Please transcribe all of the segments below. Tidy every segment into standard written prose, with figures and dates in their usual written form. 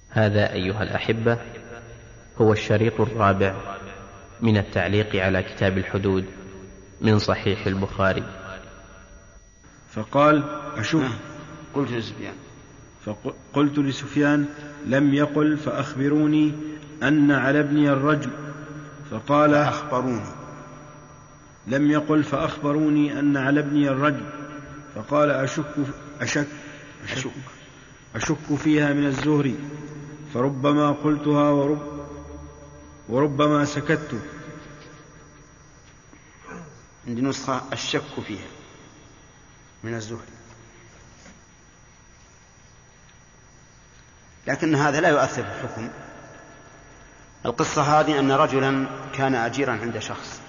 هذا أيها الأحبة هو الشريط الرابع من التعليق على كتاب الحدود من صحيح البخاري. فقال أشك. قلت لسفيان لم يقل فأخبروني أن على ابني الرجم، فقال لم يقل فأخبروني أن على ابني الرجم، فقال أشك فيها من الزهري، فربما قلتها وربما سكت. عندي نسخة الشك فيها من الزهري، لكن هذا لا يؤثر في الحكم. القصة هذه أن رجلا كان أجيرا عند شخص،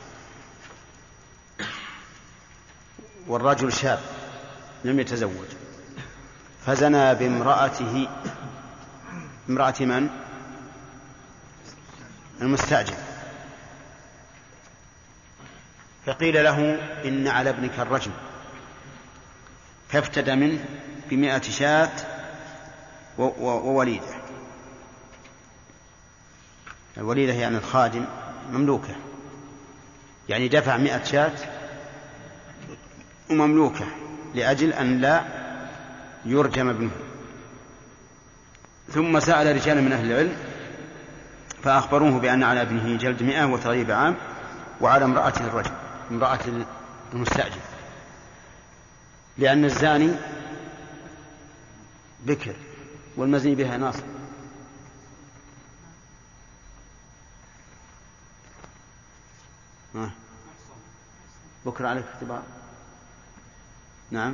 والرجل شاب لم يتزوج، فزنى بامرأته، امرأة من؟ المستأجر. فقيل له إن على ابنك الرجم، فافتدى منه ب100 شاة ووليدة. الوليدة يعني الخادم مملوكة، يعني دفع 100 شاة ومملوكة لأجل أن لا يرجم ابنه. ثم سأل رجال من أهل العلم فأخبروه بأن على ابنه جلد 100 وتغريب عام، وعلى امرأته الرجم، امرأة المستأجر، لأن الزاني بكر والمزني بها ناصر. بكر عليك اختبار. نعم.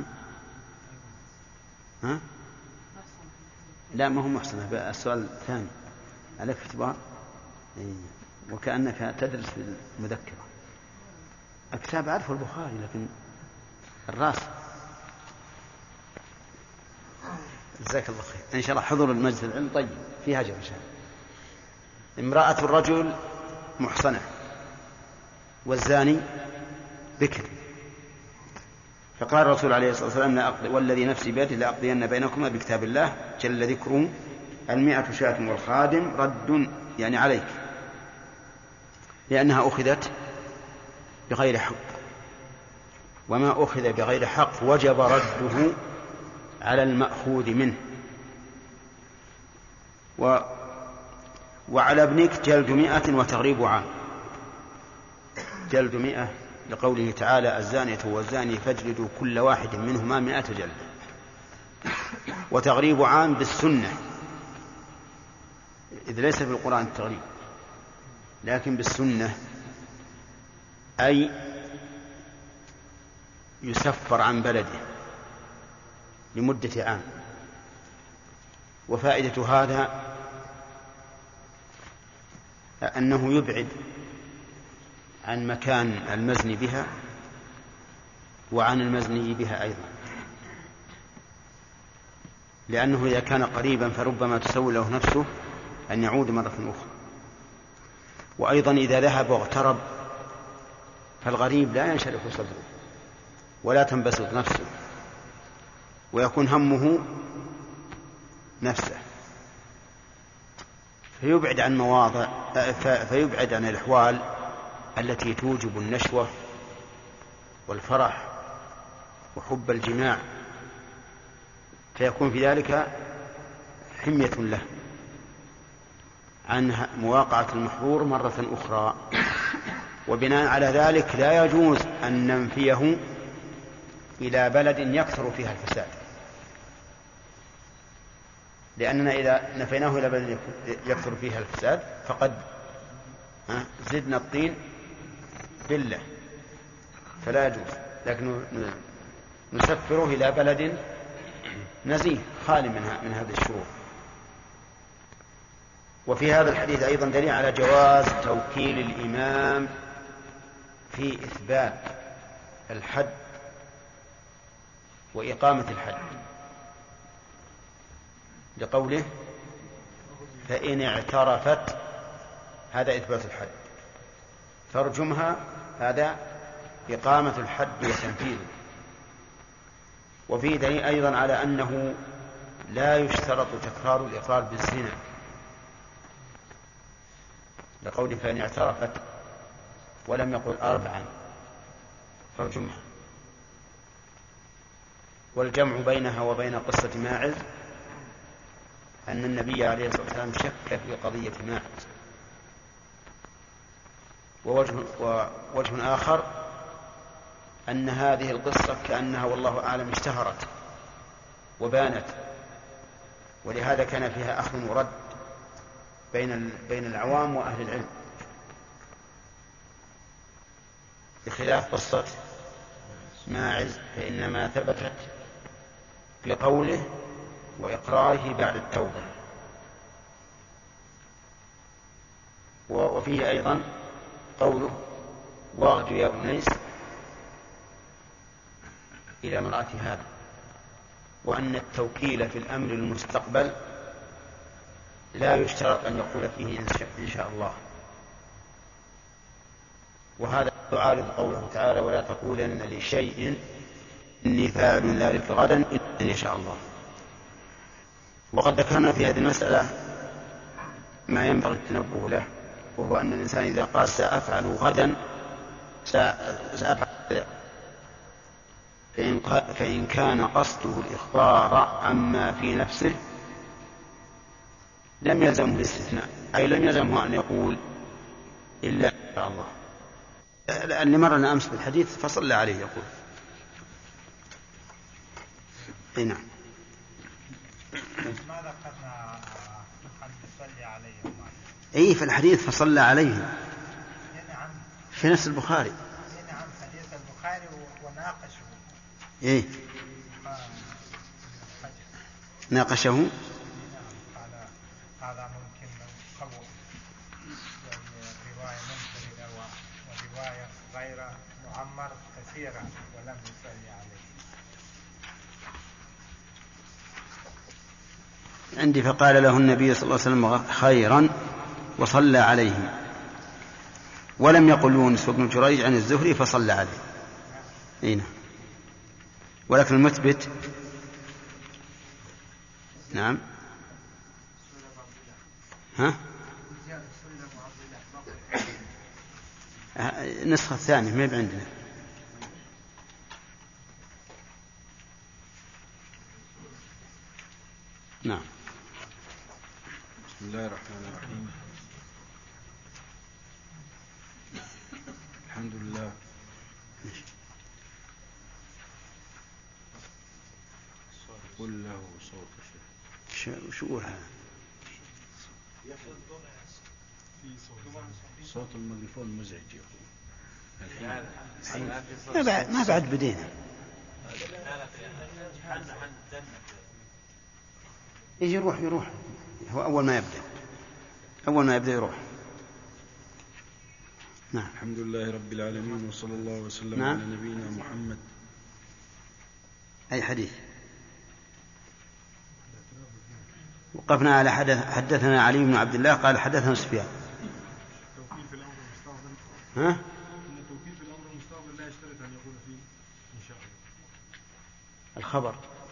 لا، ما هو محسنة. السؤال الثاني عليك اختبار، وكأنك تدرس في المذكرة. الكتاب عارفه البخاري، لكن الراس. جزاك الله خير. إن شاء الله حضور المجلس العلم طيب فيها أجر إن شاء الله. امرأة الرجل محصنة والزاني بكر، فقال الرسول عليه الصلاة والسلام والذي نفسي بيده لأقضين بينكما بكتاب الله جل ذكره 100 شاة والخادم رد، يعني عليك، لأنها أخذت بغير حق، وما أخذ بغير حق وجب رده على المأخوذ منه. وعلى ابنك جلد 100 وتغريب عام. جلد 100 لقوله تعالى الزانية والزاني فاجلدوا كل واحد منهما 100 جلدة. وتغريب عام بالسنة، إذ ليس في القرآن التغريب، لكن بالسنة، أي يسفر عن بلده لمدة عام. وفائدة هذا أنه يبعد عن مكان المزني بها وعن المزني بها أيضا، لأنه إذا كان قريبا فربما تسول له نفسه أن يعود مرة أخرى. وأيضا إذا ذهب واغترب فالغريب لا ينشرح صدره ولا تنبسط نفسه، ويكون همه نفسه، فيبعد عن مواضع، فيبعد عن الأحوال التي توجب النشوة والفرح وحب الجماع، فيكون في ذلك حمية له عن مواقعة المحظور مرة أخرى. وبناء على ذلك لا يجوز أن ننفيه إلى بلد يكثر فيها الفساد، لأننا إذا نفيناه إلى بلد يكثر فيها الفساد فقد زدنا الطين بالله، فلا يجوز، لكن نسفره إلى بلد نزيه خالي من هذا الشرور. وفي هذا الحديث أيضا دليل على جواز توكيل الإمام في إثبات الحد وإقامة الحد، لقوله فإن اعترفت، هذا إثبات الحد، فارجمها، هذا إقامة الحد وتنفيذه. وفيه دليل أيضا على أنه لا يشترط تكرار الإقرار بالزنا لقوله فإن اعترفت، ولم يقل 4 فالجمعة. والجمع بينها وبين قصة ماعز أن النبي عليه الصلاة والسلام شك في قضية ماعز. ووجه آخر أن هذه القصة كأنها والله أعلم اشتهرت وبانت، ولهذا كان فيها أخذ ورد بين العوام وأهل العلم، بخلاف قصة ماعز فإنما ثبتت بقوله وإقراره بعد التوبة. وفيه أيضا قوله واغد يا أنيس إلى امرأة هذا، وأن التوكيل في الأمر المستقبل لا يشترط أن يقول فيه إن شاء الله، وهذا يعارض قوله تعالى ولا تقولن لشيء إني فاعل ذلك غدا إن شاء الله. وقد ذكرنا في هذه المسألة ما ينبغي التنبه له، وهو أن الإنسان إذا قال سأفعل غدا سأفعل، فإن كان قصده الإخبار عما في نفسه لم يلزمه الاستثناء، أي لم يلزمه أن يقول إلا إن شاء الله. لأن مرنا أمس بالحديث فصلى عليه يقول نعم. ما ذكرنا أن تصلي عليه؟ أي في الحديث فصلى عليه نعم في نفس البخاري. نعم حديث البخاري وناقشه. إيه ناقشه. نعم هذا ممكن قوة رواية منفردة ورواية غير معمر كثيرة ولم يصلي عليه. عندي فقال له النبي صلى الله عليه وسلم خيرا وصلى عليه، ولم يقل يونس وابن جريج عن الزهري فصلى عليه. إيه ولكن المثبت نعم النسخة الثانية ما عندنا. نعم. بسم الله الرحمن الرحيم. الحمد لله قل له صوت شو هذا؟ صوت الميكروفون مزعج ما بعد بدينا. يروح هو أول ما يبدأ يروح. نعم. الحمد لله رب العالمين وصلى الله وسلم على نبينا محمد. أي حديث؟ وقفنا على حدثنا علي بن عبد الله قال حدثنا سفيان. التوكيل في الأمر المستقبل. إن التوكيل في الأمر المستقبل لا يشترط أن يقول فيه إن شاء الله. الخبر.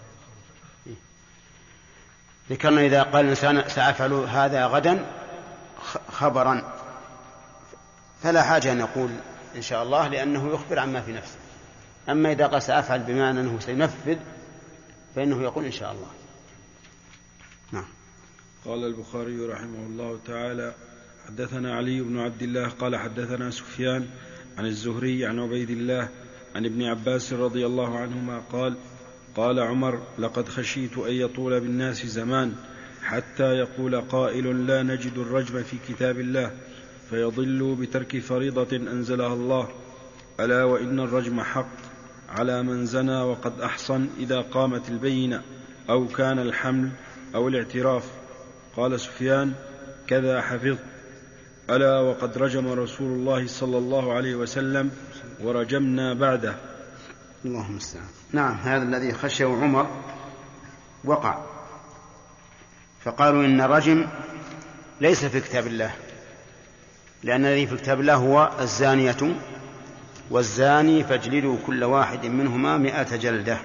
ذكرنا إذا قال الإنسان سأفعل هذا غدا خبرا فلا حاجة أن يقول إن شاء الله لأنه يخبر عما في نفسه. أما إذا قال سأفعل بمعنى أنه سينفذ فإنه يقول إن شاء الله. نعم. قال البخاري رحمه الله تعالى حدثنا علي بن عبد الله قال حدثنا سفيان عن الزهري عن عبيد الله عن ابن عباس رضي الله عنهما قال قال عمر لقد خشيت أن يطول بالناس زمان حتى يقول قائل لا نجد الرجم في كتاب الله فيضلوا بترك فريضة أنزلها الله ألا وإن الرجم حق على من زنى وقد أحصن إذا قامت البينة أو كان الحمل أو الاعتراف. قال سفيان كذا حفظ ألا وقد رجم رسول الله صلى الله عليه وسلم ورجمنا بعده. اللهم استعان. نعم هذا الذي خشيه عمر وقع، فقالوا إن الرجم ليس في كتاب الله، لأن الذي في كتاب الله هو الزانية والزاني فاجلدوا كل واحد منهما 100 جلدة.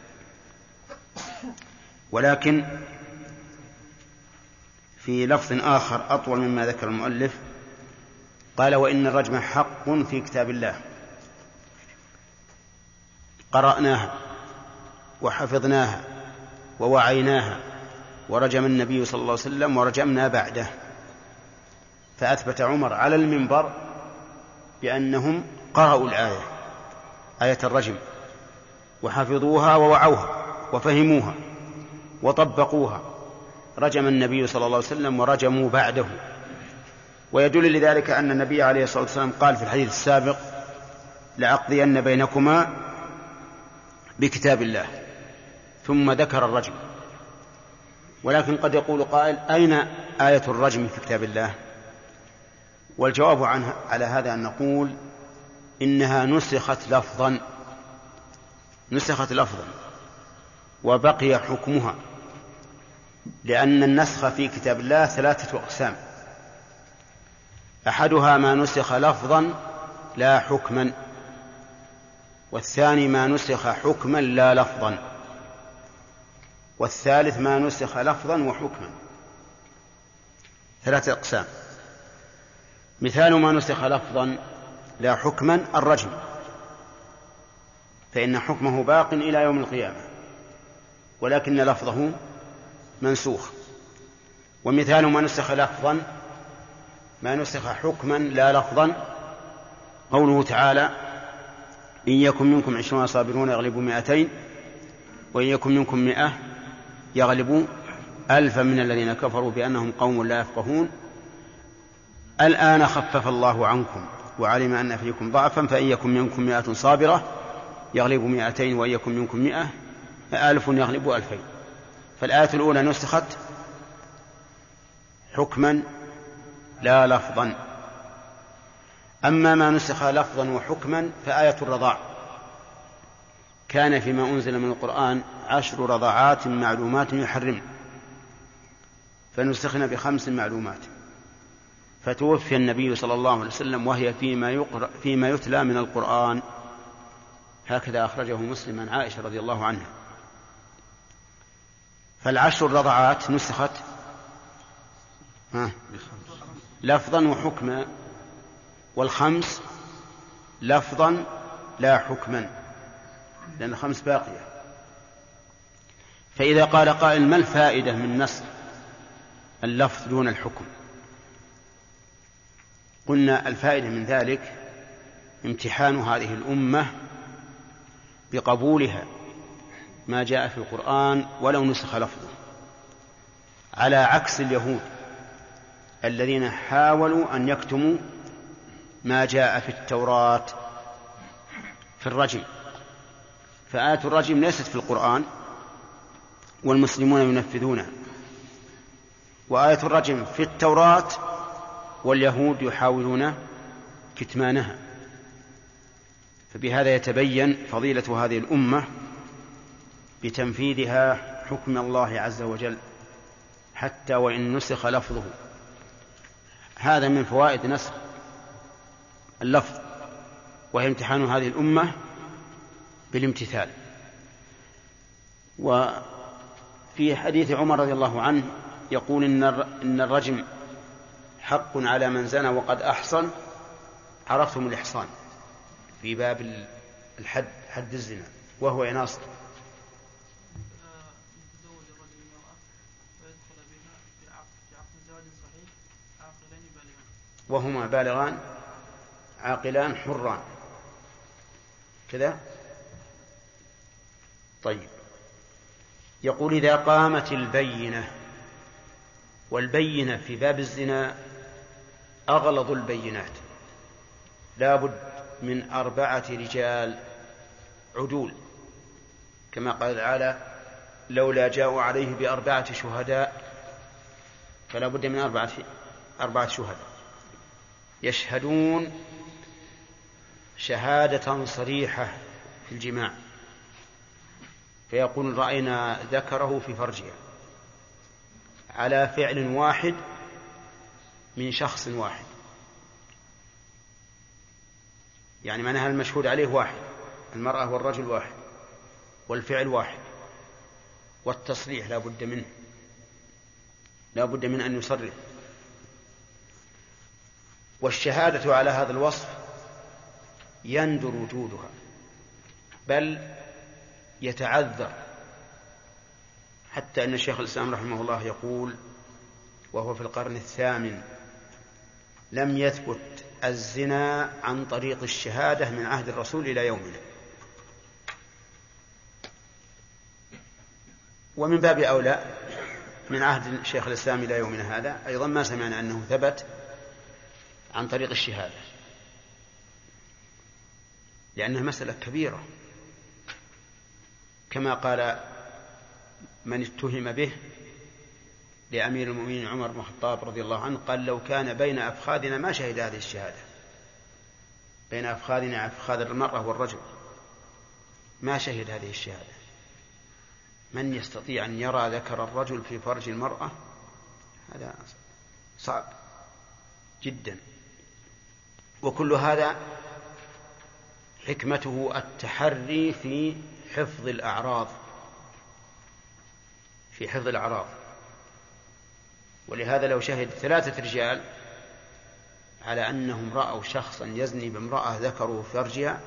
ولكن في لفظ آخر أطول مما ذكر المؤلف قال وإن الرجم حق في كتاب الله قرأناها وحفظناها ووعيناها ورجم النبي صلى الله عليه وسلم ورجمنا بعده. فأثبت عمر على المنبر بأنهم قرأوا الآية، آية الرجم، وحفظوها ووعوها وفهموها وطبقوها. رجم النبي صلى الله عليه وسلم ورجموا بعده. ويدل لذلك أن النبي عليه الصلاة والسلام قال في الحديث السابق لأقضين بينكما بكتاب الله، ثم ذكر الرجم. ولكن قد يقول قائل أين آية الرجم في كتاب الله؟ والجواب عنها على هذا أن نقول إنها نسخت لفظا وبقي حكمها، لأن النسخ في كتاب الله 3 أقسام: أحدها ما نسخ لفظا لا حكما، والثاني ما نسخ حكما لا لفظا، والثالث ما نسخ لفظا وحكما. 3 أقسام. مثال ما نسخ لفظا لا حكما الرجم، فإن حكمه باق إلى يوم القيامة ولكن لفظه منسوخ. ومثال ما نسخ لفظا ما نسخ حكما لا لفظا قوله تعالى: إن يكن منكم 20 صابرون يغلبوا 200، وإن يكن منكم 100 يغلبوا 1000 من الذين كفروا بأنهم قوم لا يفقهون. الآن خفف الله عنكم وعلم أن فيكم ضعفا، فإن يكن منكم 100 صابرة يغلبوا 200، وإن يكن منكم 100 1000 يغلبوا 2000. فالآية الأولى نسخت حكما لا لفظا. أما ما نسخ لفظا وحكما فآية الرضاع: كان فيما أنزل من القرآن 10 رضعات معلومات يحرم، فنسخنا ب5 معلومات. فتوفي النبي صلى الله عليه وسلم وهي فيما يتلى من القرآن. هكذا أخرجه مسلم عن عائشة رضي الله عنها. ف10 رضعات نسخت لفظا وحكما، وال5 لفظا لا حكما، لأن 5 باقية. فإذا قال قائل: ما الفائدة من نسخ اللفظ دون الحكم؟ قلنا الفائدة من ذلك امتحان هذه الأمة بقبولها ما جاء في القرآن ولو نسخ لفظه، على عكس اليهود الذين حاولوا أن يكتموا ما جاء في التوراة في الرجم. فآية الرجم ليست في القرآن والمسلمون ينفذونها، وآية الرجم في التوراة واليهود يحاولون كتمانها. فبهذا يتبين فضيلة هذه الأمة بتنفيذها حكم الله عز وجل حتى وإن نسخ لفظه. هذا من فوائد نسخ اللفظ، وهي امتحان هذه الأمة بالامتثال. وفي حديث عمر رضي الله عنه يقول إن الرجم حق على من زنى وقد أحصن. عرفتم الإحصان في باب الحد، حد الزنا، وهو يناصر وهما بالغان عاقلان حران كذا. طيب، يقول: إذا قامت البينة. والبينة في باب الزنا أغلظ البينات، لا بد من 4 رجال عدول، كما قال تعالى: لولا جاءوا عليه ب4 شهداء، فلا بد من 4 شهداء يشهدون شهادة صريحة في الجماع، فيقول: رأينا ذكره في فرجها، على فعل واحد من شخص واحد. يعني معناها المشهود عليه واحد، المرأة والرجل واحد، والفعل واحد، والتصريح لا بد منه، لا بد من أن يصرح. والشهادة على هذا الوصف يندر وجودها، بل يتعذر، حتى أن الشيخ الإسلام رحمه الله يقول وهو في القرن الثامن: لم يثبت الزنا عن طريق الشهادة من عهد الرسول إلى يومنا. ومن باب أولى من عهد الشيخ الإسلام إلى يومنا هذا أيضا ما سمعنا أنه ثبت عن طريق الشهادة، لأنها مسألة كبيرة، كما قال من اتهم به لأمير المؤمنين عمر بن الخطاب رضي الله عنه، قال: لو كان بين أفخاذنا ما شهد هذه الشهادة، بين أفخاذنا أفخاذ المرأة والرجل ما شهد هذه الشهادة. من يستطيع أن يرى ذكر الرجل في فرج المرأة؟ هذا صعب جدا. وكل هذا حكمته التحري في حفظ الأعراض، في حفظ الأعراض. ولهذا لو شهد 3 رجال على أنهم رأوا شخصا يزني بامرأة ذكروا فرجها،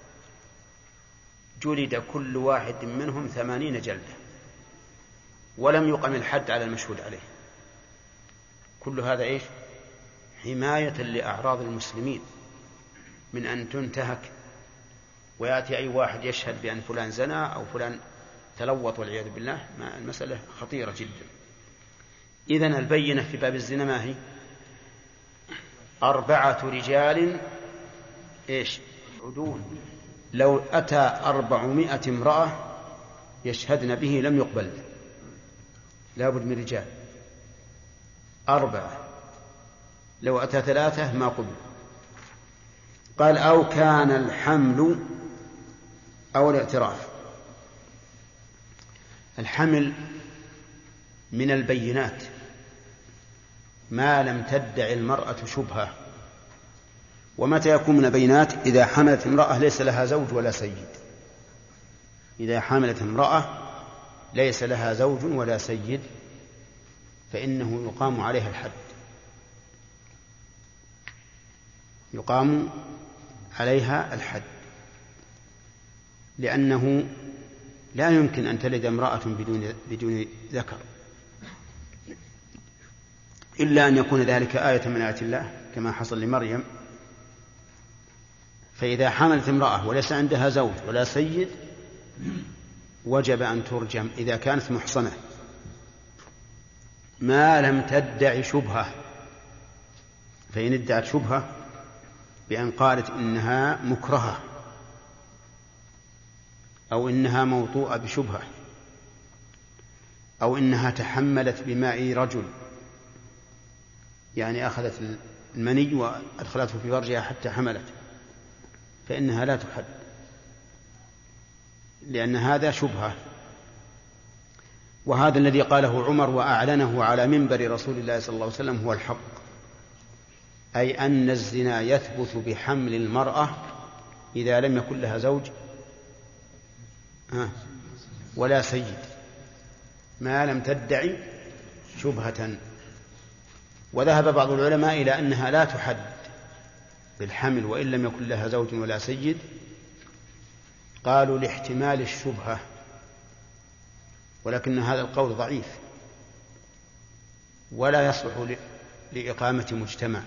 جلد كل واحد منهم 80 جلدة، ولم يقم الحد على المشهود عليه. كل هذا إيش؟ حماية لأعراض المسلمين من أن تنتهك، ويأتي أي واحد يشهد بأن فلان زنى أو فلان تلوط والعياذ بالله. المسألة خطيرة جدا. إذن البينة في باب الزنا ما هي؟ 4 رجال إيش؟ عدول. لو أتى 400 امرأة يشهدن به لم يقبل، لا بد من رجال. 4 لو أتى 3 ما قبل. قال: أو كان الحمل أو الاعتراف. الحمل من البينات ما لم تدع المرأة شبهة. ومتى يكون من البينات؟ إذا حملت امرأة ليس لها زوج ولا سيد. إذا حملت امرأة ليس لها زوج ولا سيد فإنه يقام عليها الحد، يقام عليها الحد، لأنه لا يمكن أن تلد امرأة بدون ذكر، إلا أن يكون ذلك آية من آيات الله كما حصل لمريم. فإذا حملت امرأة وليس عندها زوج ولا سيد وجب أن ترجم إذا كانت محصنة ما لم تدع شبهة. فإن ادعت شبهة بأن قالت إنها مكرهة أو إنها موطوءة بشبهة أو إنها تحملت بماء رجل، يعني أخذت المني وأدخلته في فرجها حتى حملت، فإنها لا تحد، لأن هذا شبهة. وهذا الذي قاله عمر وأعلنه على منبر رسول الله صلى الله عليه وسلم هو الحق، أي أن الزنا يثبت بحمل المرأة إذا لم يكن لها زوج ولا سيد، ما لم تدعي شبهة. وذهب بعض العلماء إلى أنها لا تحد بالحمل وإن لم يكن لها زوج ولا سيد، قالوا لاحتمال الشبهة، ولكن هذا القول ضعيف ولا يصلح لإقامة مجتمع،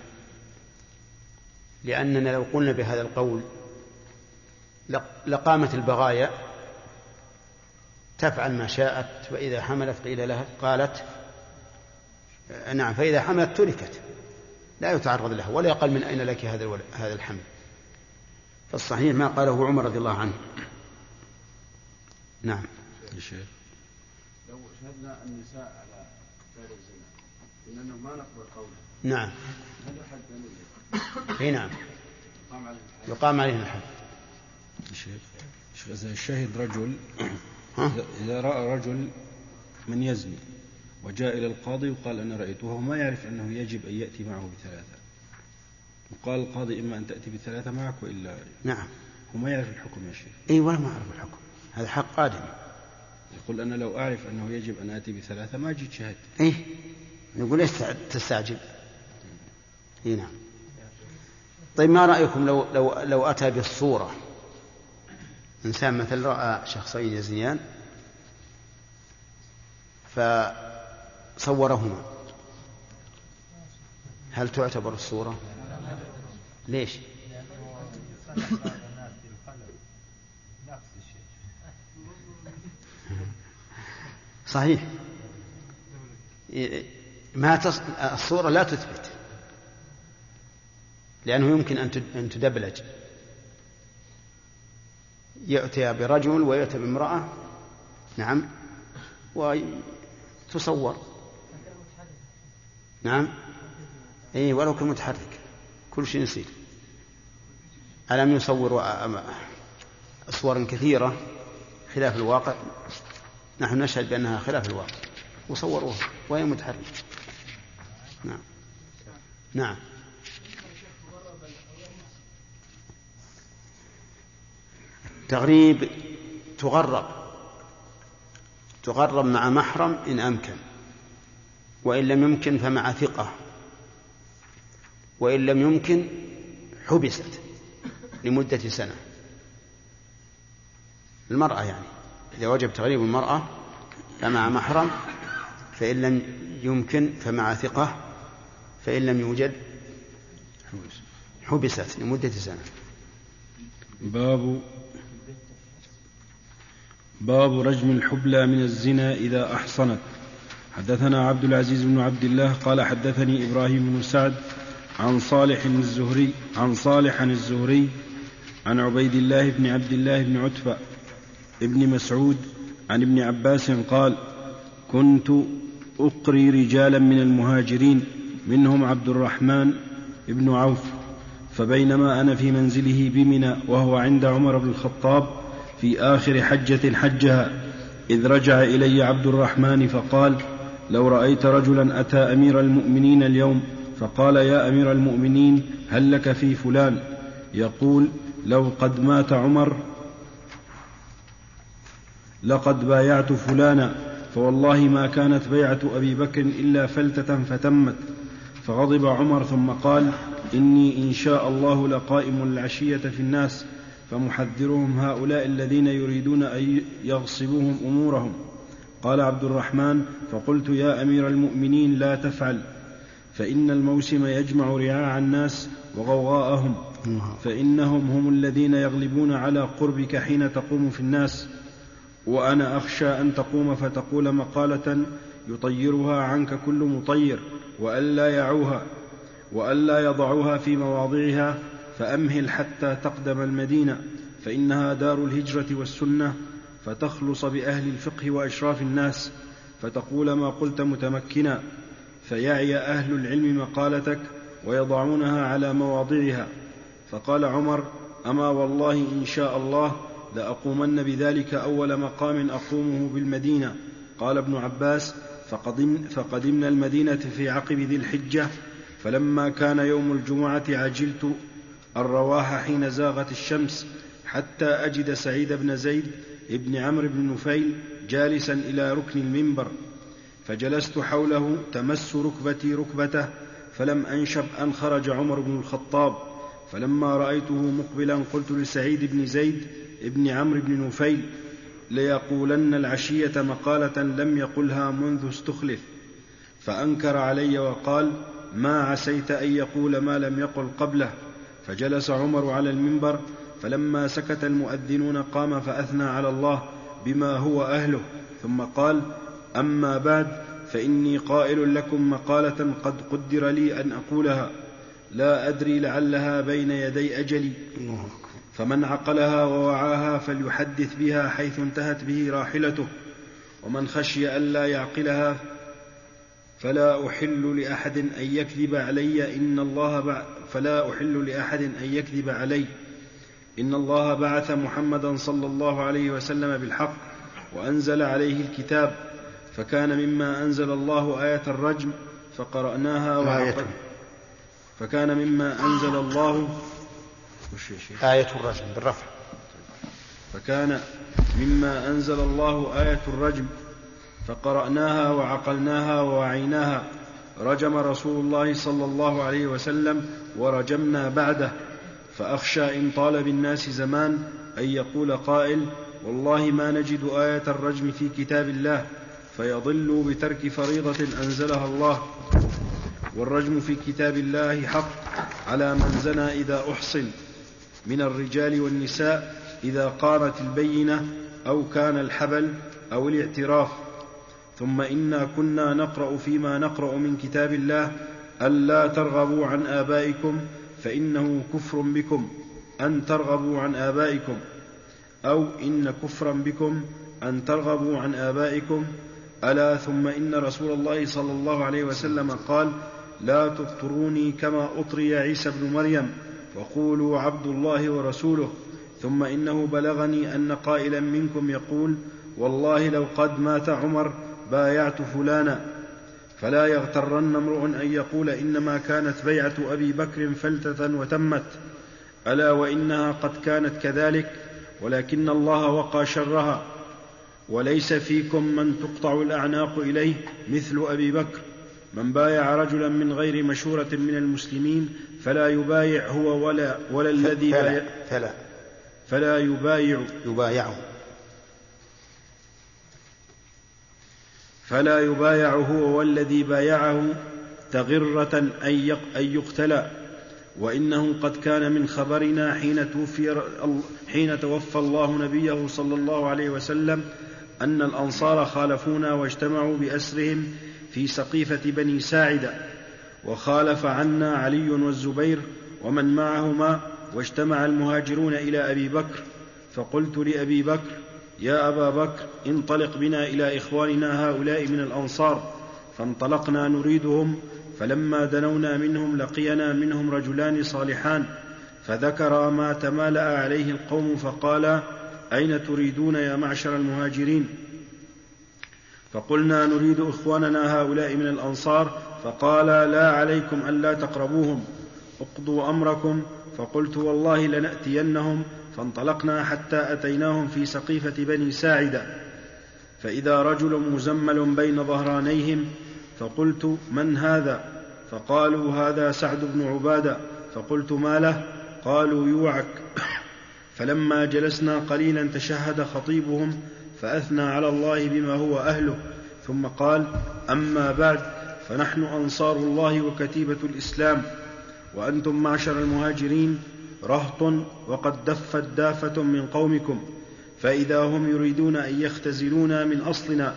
لأننا لو قلنا بهذا القول لقامت البغايا تفعل ما شاءت، وإذا حملت قيل لها قالت نعم، فإذا حملت تركت لا يتعرض لها ولا يقال من أين لك هذا الحمل. فالصحيح ما قاله عمر رضي الله عنه. نعم. لو شهدنا النساء على فعل الزنا إننا ما نقبل قوله. نعم. هذا حد ثاني. اي نعم. يقام عليه الحد. إذا الشاهد رجل إذا رأى رجل من يزني وجاء إلى القاضي وقال أنا رأيته وهو ما يعرف أنه يجب أن يأتي معه ب3، وقال القاضي إما أن تأتي ب3 معك وإلا. نعم. وما يعرف الحكم يا شيخ. أي ولا ما أعرف الحكم، هذا حق آدم. يقول أنا لو أعرف أنه يجب أن آتي ب3 ما جيت شهد. إيه نقول ليش تستعجل. إيه نعم. طيب ما رأيكم لو أتى بالصورة، إنسان مثل رأى شخصين يزنيان فصورهما، هل تعتبر الصورة؟ ليش؟ صحيح، الصورة لا تثبت، لأنه يمكن أن تدبلج، يأتي برجل ويأتي بامرأة، نعم، وتصور، نعم، إيه، ولو كان متحرك كل شيء يصير. ألم يصور أصور كثيرة خلاف الواقع، نحن نشهد بأنها خلاف الواقع، وصوروها وهي متحرك. نعم نعم. تغريب تغرب مع محرم إن أمكن، وإن لم يمكن فمع ثقة، وإن لم يمكن حبست لمدة سنة. المرأة يعني إذا وجب تغريب المرأة فمع محرم، فإن لم يمكن فمع ثقة، فإن لم يوجد حبست لمدة سنة. باب رجم الحبلى من الزنا إذا أحصنت. حدثنا عبد العزيز بن عبد الله قال حدثني إبراهيم بن سعد عن صالح الزهري عن عبيد الله بن عبد الله بن عتبة ابن مسعود عن ابن عباس قال: كنت أقري رجالا من المهاجرين منهم عبد الرحمن بن عوف، فبينما أنا في منزله بمنى وهو عند عمر بن الخطاب في آخر حجة حجها، إذ رجع إلي عبد الرحمن فقال: لو رأيت رجلا أتى أمير المؤمنين اليوم فقال: يا أمير المؤمنين هل لك في فلان؟ يقول: لو قد مات عمر لقد بايعت فلانا، فوالله ما كانت بيعة أبي بكر إلا فلتة فتمت. فغضب عمر ثم قال: إني إن شاء الله لقائم العشية في الناس فمحذرهم هؤلاء الذين يريدون أن يغصبوهم أمورهم. قال عبد الرحمن: فقلت: يا أمير المؤمنين لا تفعل، فإن الموسم يجمع رعاع الناس وغوغاءهم، فإنهم هم الذين يغلبون على قربك حين تقوم في الناس، وأنا أخشى أن تقوم فتقول مقالة يطيرها عنك كل مطير، وألا يضعوها في مواضعها، فأمهل حتى تقدم المدينة، فإنها دار الهجرة والسنة، فتخلص بأهل الفقه وأشراف الناس، فتقول ما قلت متمكنا، فيعي أهل العلم مقالتك ويضعونها على مواضعها. فقال عمر: أما والله إن شاء الله لأقومن بذلك أول مقام أقومه بالمدينة. قال ابن عباس: فقدمنا المدينة في عقب ذي الحجة، فلما كان يوم الجمعة عجلت الرواح حين زاغت الشمس حتى أجد سعيد بن زيد ابن عمرو بن نفيل جالسا إلى ركن المنبر، فجلست حوله تمس ركبتي ركبته، فلم أنشب أن خرج عمر بن الخطاب، فلما رأيته مقبلا قلت لسعيد بن زيد ابن عمرو بن نفيل: ليقولن العشية مقالة لم يقلها منذ استخلف. فأنكر علي وقال: ما عسيت أن يقول ما لم يقل قبله. فجلس عمر على المنبر، فلما سكت المؤذنون قام فأثنى على الله بما هو أهله، ثم قال: أما بعد، فإني قائل لكم مقالة قد قدر لي أن أقولها، لا أدري لعلها بين يدي أجلي، فمن عقلها ووعاها فليحدث بها حيث انتهت به راحلته، ومن خشي ألا يعقلها فلا أحل لأحد أن يكذب علي إن الله بعث محمدا صلى الله عليه وسلم بالحق وأنزل عليه الكتاب، فكان مما أنزل الله آية الرجم فقرأناها آية الرجم بالرفع. فكان مما أنزل الله آية الرجم فقرأناها وعقلناها ووعيناها، رجم رسول الله صلى الله عليه وسلم ورجمنا بعده، فأخشى إن طال بالناس زمان أن يقول قائل والله ما نجد آية الرجم في كتاب الله، فيضلوا بترك فريضة أنزلها الله. والرجم في كتاب الله حق على من زنى إذا أحصن من الرجال والنساء إذا قامت البينة أو كان الحبل أو الاعتراف. ثم إنا كنا نقرأ فيما نقرأ من كتاب الله ألا ترغبوا عن آبائكم فإنه كفر بكم أن ترغبوا عن آبائكم، أو إن كفرا بكم أن ترغبوا عن آبائكم. ألا ثم إن رسول الله صلى الله عليه وسلم قال لا تطروني كما أطري عيسى بن مريم وقولوا عبد الله ورسوله. ثم إنه بلغني أن قائلا منكم يقول والله لو قد مات عمر بايعت فلانا، فلا يغترن امرؤ أن يقول إنما كانت بيعة أبي بكر فلتة وتمت. ألا وإنها قد كانت كذلك، ولكن الله وقى شرها. وليس فيكم من تقطع الأعناق إليه مثل أبي بكر. من بايع رجلا من غير مشورة من المسلمين فلا يبايع هو ولا الذي فلا يبايع هو والذي بايعه تغرة أن يقتلى. وإنه قد كان من خبرنا حين توفى الله نبيه صلى الله عليه وسلم أن الأنصار خالفونا واجتمعوا بأسرهم في سقيفة بني ساعدة، وخالف عنا علي والزبير ومن معهما، واجتمع المهاجرون إلى أبي بكر. فقلت لأبي بكر يا أبا بكر انطلق بنا إلى إخواننا هؤلاء من الأنصار. فانطلقنا نريدهم، فلما دنونا منهم لقينا منهم رجلان صالحان، فذكر ما تمالأ عليه القوم فقال أين تريدون يا معشر المهاجرين؟ فقلنا نريد إخواننا هؤلاء من الأنصار. فقال لا عليكم ألا تقربوهم، اقضوا أمركم. فقلت والله لنأتينهم. فانطلقنا حتى أتيناهم في سقيفة بني ساعدة، فإذا رجل مزمل بين ظهرانيهم، فقلت من هذا؟ فقالوا هذا سعد بن عبادة. فقلت ما له؟ قالوا يوعك. فلما جلسنا قليلا تشهد خطيبهم فأثنى على الله بما هو أهله، ثم قال أما بعد، فنحن أنصار الله وكتيبة الإسلام، وأنتم معشر المهاجرين رهط وقد دفت دافة من قومكم، فإذا هم يريدون أن يختزلونا من أصلنا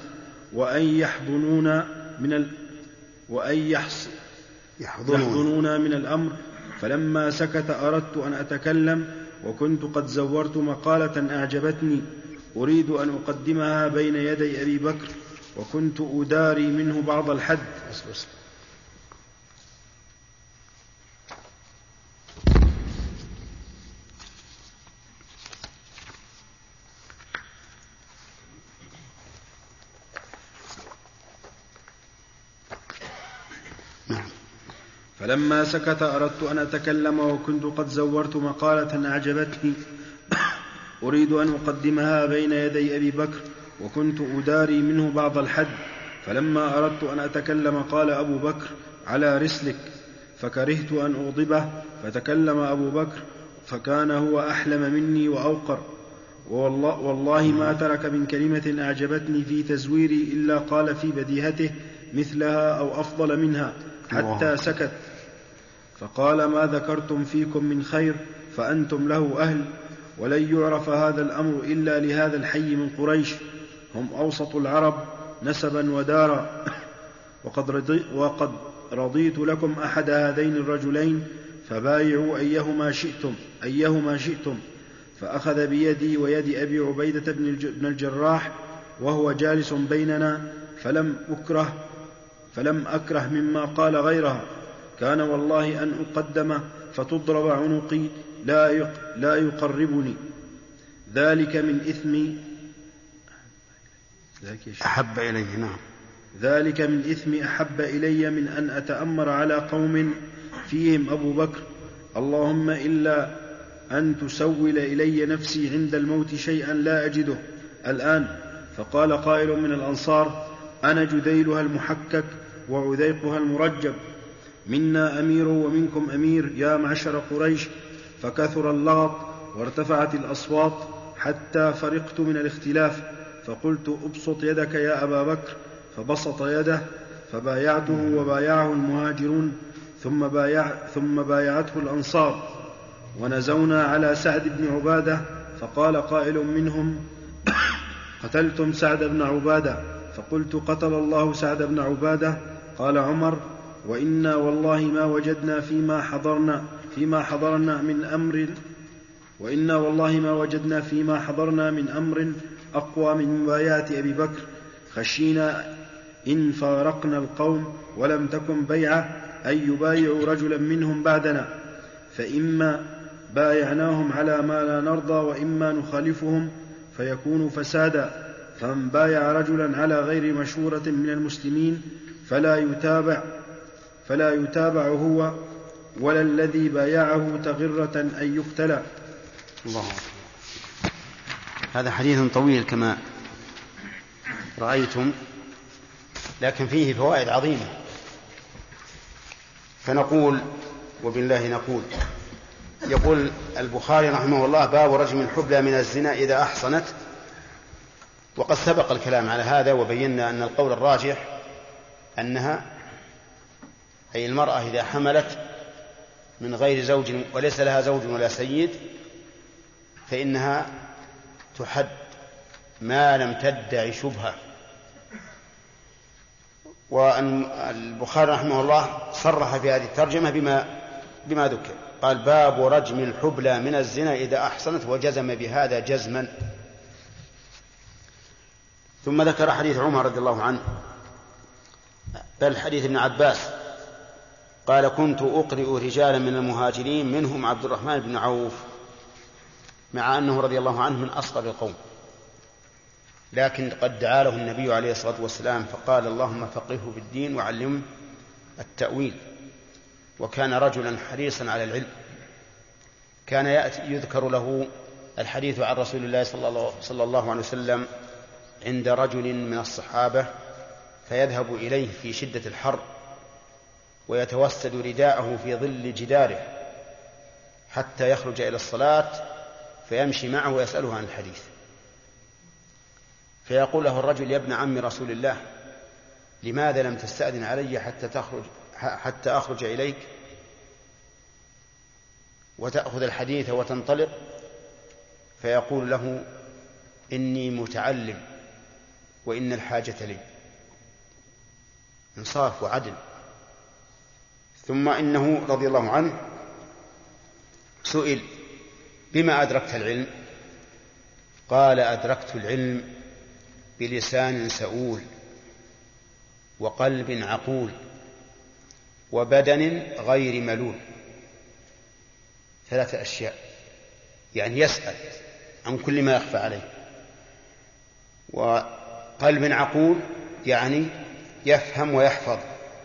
يحضنونا من الأمر. فلما سكت أردت أن أتكلم، وكنت قد زورت مقالة أعجبتني أريد أن أقدمها بين يدي أبي بكر، وكنت أداري منه بعض الحد. فلما سكت أردت أن أتكلم، وكنت قد زورت مقالة أعجبتني أريد أن أقدمها بين يدي أبي بكر، وكنت أداري منه بعض الحد. فلما أردت أن أتكلم قال أبو بكر على رسلك، فكرهت أن أغضبه، فتكلم أبو بكر فكان هو أحلم مني وأوقر، والله ما ترك من كلمة أعجبتني في تزويري إلا قال في بديهته مثلها أو أفضل منها حتى سكت. فقال ما ذكرتم فيكم من خير فأنتم له أهل، ولن يعرف هذا الأمر إلا لهذا الحي من قريش، هم أوسط العرب نسبا ودارا، وقد رضيت لكم أحد هذين الرجلين، فبايعوا أيهما شئتم. فأخذ بيدي ويد أبي عبيدة بن الجراح وهو جالس بيننا، فلم أكره مما قال غيرها. كان والله أن أقدم فتضرب عنقي لا يقربني، ذلك من إثمي أحب إلي. نعم، ذلك من إثمي أحب إلي من أن أتأمر على قوم فيهم أبو بكر. اللهم إلا أن تسول إلي نفسي عند الموت شيئا لا أجده الآن. فقال قائل من الأنصار أنا جديلها المحكك وعذيقها المرجب. منا أمير ومنكم أمير يا معشر قريش. فكثر اللغط وارتفعت الأصوات حتى فرقت من الاختلاف، فقلت ابسط يدك يا أبا بكر، فبسط يده، فبايعته وبايعه المهاجرون، ثم بايعته الأنصار. ونزونا على سعد بن عبادة، فقال قائل منهم قتلتم سعد بن عبادة، فقلت قتل الله سعد بن عبادة. قال عمر وإنا والله ما وجدنا فيما حضرنا من أمر أقوى من مبايعة أبي بكر، خشينا إن فارقنا القوم ولم تكن بيعة أن يبايعوا رجلا منهم بعدنا، فإما بايعناهم على ما لا نرضى وإما نخالفهم فيكون فسادا. فمن بايع رجلا على غير مشورة من المسلمين فلا يتابع هو ولا الذي بايعه تغرة أن يقتل. الله. هذا حديث طويل كما رأيتم، لكن فيه فوائد عظيمة. فنقول وبالله نقول. يقول البخاري رحمه الله: باب رجم الحبلى من الزنا إذا أحصنت. وقد سبق الكلام على هذا وبينا أن القول الراجح أنها أي المرأة إذا حملت من غير زوج وليس لها زوج ولا سيد فإنها تحد ما لم تدع شبهة. والبخاري رحمه الله صرح في هذه الترجمة بما ذكر، قال: باب رجم الحبلى من الزنا إذا أحصنت، وجزم بهذا جزما. ثم ذكر حديث عمر رضي الله عنه، بل حديث ابن عباس قال: كنت أقرئ رجالا من المهاجرين منهم عبد الرحمن بن عوف، مع أنه رضي الله عنه من أصغر القوم، لكن قد دعا له النبي عليه الصلاة والسلام فقال: اللهم فقهه في الدين وعلمه التأويل. وكان رجلا حريصا على العلم، كان يذكر له الحديث عن رسول الله صلى الله عليه وسلم عند رجل من الصحابة، فيذهب إليه في شدة الحر ويتوسد رداءه في ظل جداره حتى يخرج إلى الصلاة، فيمشي معه ويسأله عن الحديث. فيقول له الرجل: يا ابن عم رسول الله، لماذا لم تستأذن علي حتى أخرج إليك وتأخذ الحديث وتنطلق؟ فيقول له: إني متعلم وإن الحاجة لي. انصاف وعدل. ثم إنه رضي الله عنه سئل: بما أدركت العلم؟ قال: أدركت العلم بلسان سؤول وقلب عقول وبدن غير ملول. 3 أشياء، يعني يسأل عن كل ما يخفى عليه. وقلب عقول يعني يفهم ويحفظ،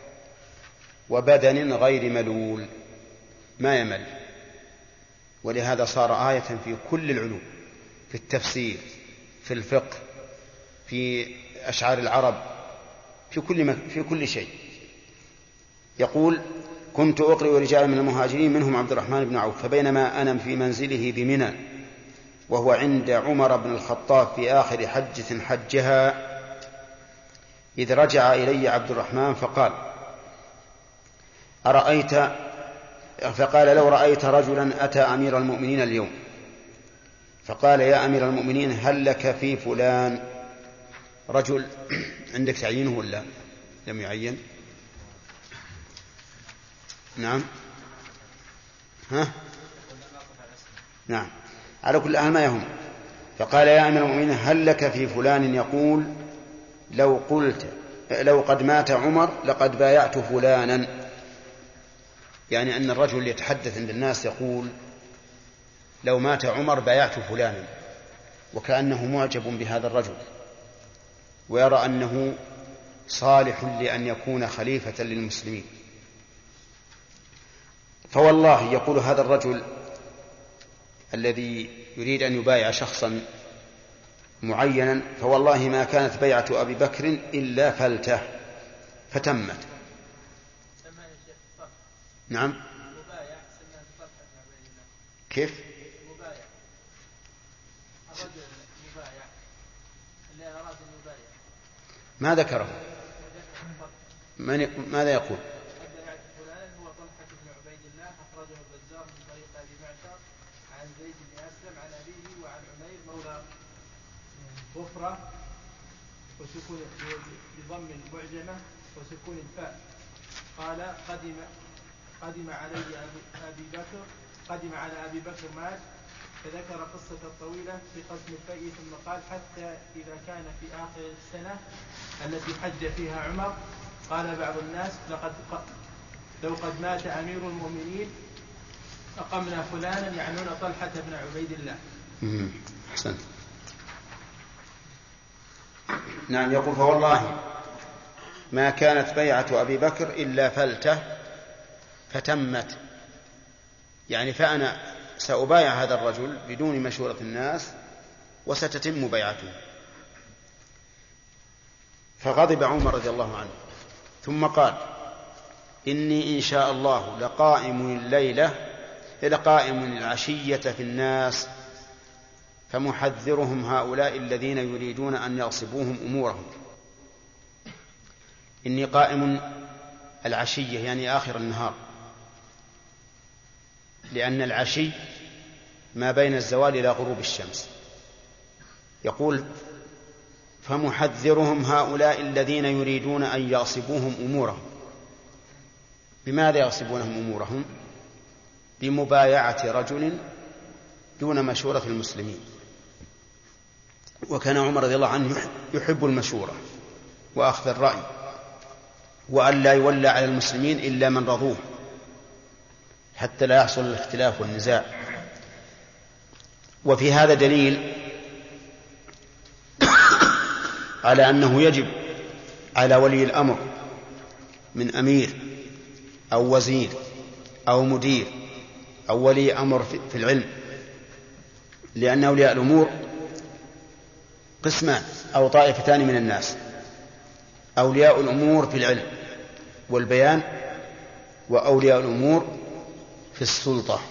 وبدن غير ملول ما يمل. ولهذا صار آية في كل العلوم، في التفسير، في الفقه، في أشعار العرب، في كل شيء. يقول: كنت أقرئ رجالا من المهاجرين منهم عبد الرحمن بن عوف، فبينما أنا في منزله بمنى وهو عند عمر بن الخطاب في آخر حجة حجها، إذ رجع إلي عبد الرحمن فقال: لو رأيت رجلا أتى أمير المؤمنين اليوم فقال: يا أمير المؤمنين، هل لك في فلان رجل؟ عندك تعيينه ولا لم يعين؟ نعم. نعم، على كل حال ما يهم. فقال: يا أمير المؤمنين، هل لك في فلان يقول لو قد مات عمر لقد بايعت فلانا؟ يعني أن الرجل يتحدث عند الناس يقول: لو مات عمر بايعت فلانا، وكأنه معجب بهذا الرجل ويرى أنه صالح لأن يكون خليفة للمسلمين. فوالله، يقول هذا الرجل الذي يريد أن يبايع شخصا معينا، فوالله ما كانت بيعة أبي بكر إلا فلته فتمت، نعم. كيف؟ مبايع الرجل مبايع اللي أراد المبايع ما ذكره. ماذا يقول؟ فلان هو طلحة بن عبيد الله أخرجه البزار من طريق أبي معشر عن زيد بن أسلم عن أبيه وعن عمير مولى غفرة وسكون بضم المعجمة وسكون الفاء قال قدم على أبي بكر مات فذكر قصة الطويلة في قسم الفيء ثم قال حتى إذا كان في آخر السنة التي حج فيها عمر قال بعض الناس لو قد مات أمير المؤمنين أقمنا فلانا يعنون طلحة بن عبيد الله. أحسن. نعم. يقول فوالله ما كانت بيعة أبي بكر إلا فلتة فتمت، يعني فأنا سأبايع هذا الرجل بدون مشورة الناس وستتم بيعته. فغضب عمر رضي الله عنه ثم قال إني إن شاء الله لقائم العشية في الناس فمحذرهم هؤلاء الذين يريدون أن يغصبوهم أمورهم. إني قائم العشية يعني آخر النهار، لأن العشي ما بين الزوال إلى غروب الشمس. يقول فمحذرهم هؤلاء الذين يريدون أن يغصبوهم أمورهم. بماذا يغصبونهم أمورهم؟ بمبايعة رجل دون مشورة المسلمين. وكان عمر رضي الله عنه يحب المشورة وأخذ الرأي، وأن لا يولى على المسلمين إلا من رضوه حتى لا يحصل الاختلاف والنزاع. وفي هذا دليل على أنه يجب على ولي الأمر من أمير أو وزير أو مدير أو ولي أمر في العلم، لأن أولياء الأمور قسمان أو طائفتان من الناس: أولياء الأمور في العلم والبيان، وأولياء الأمور في السلطة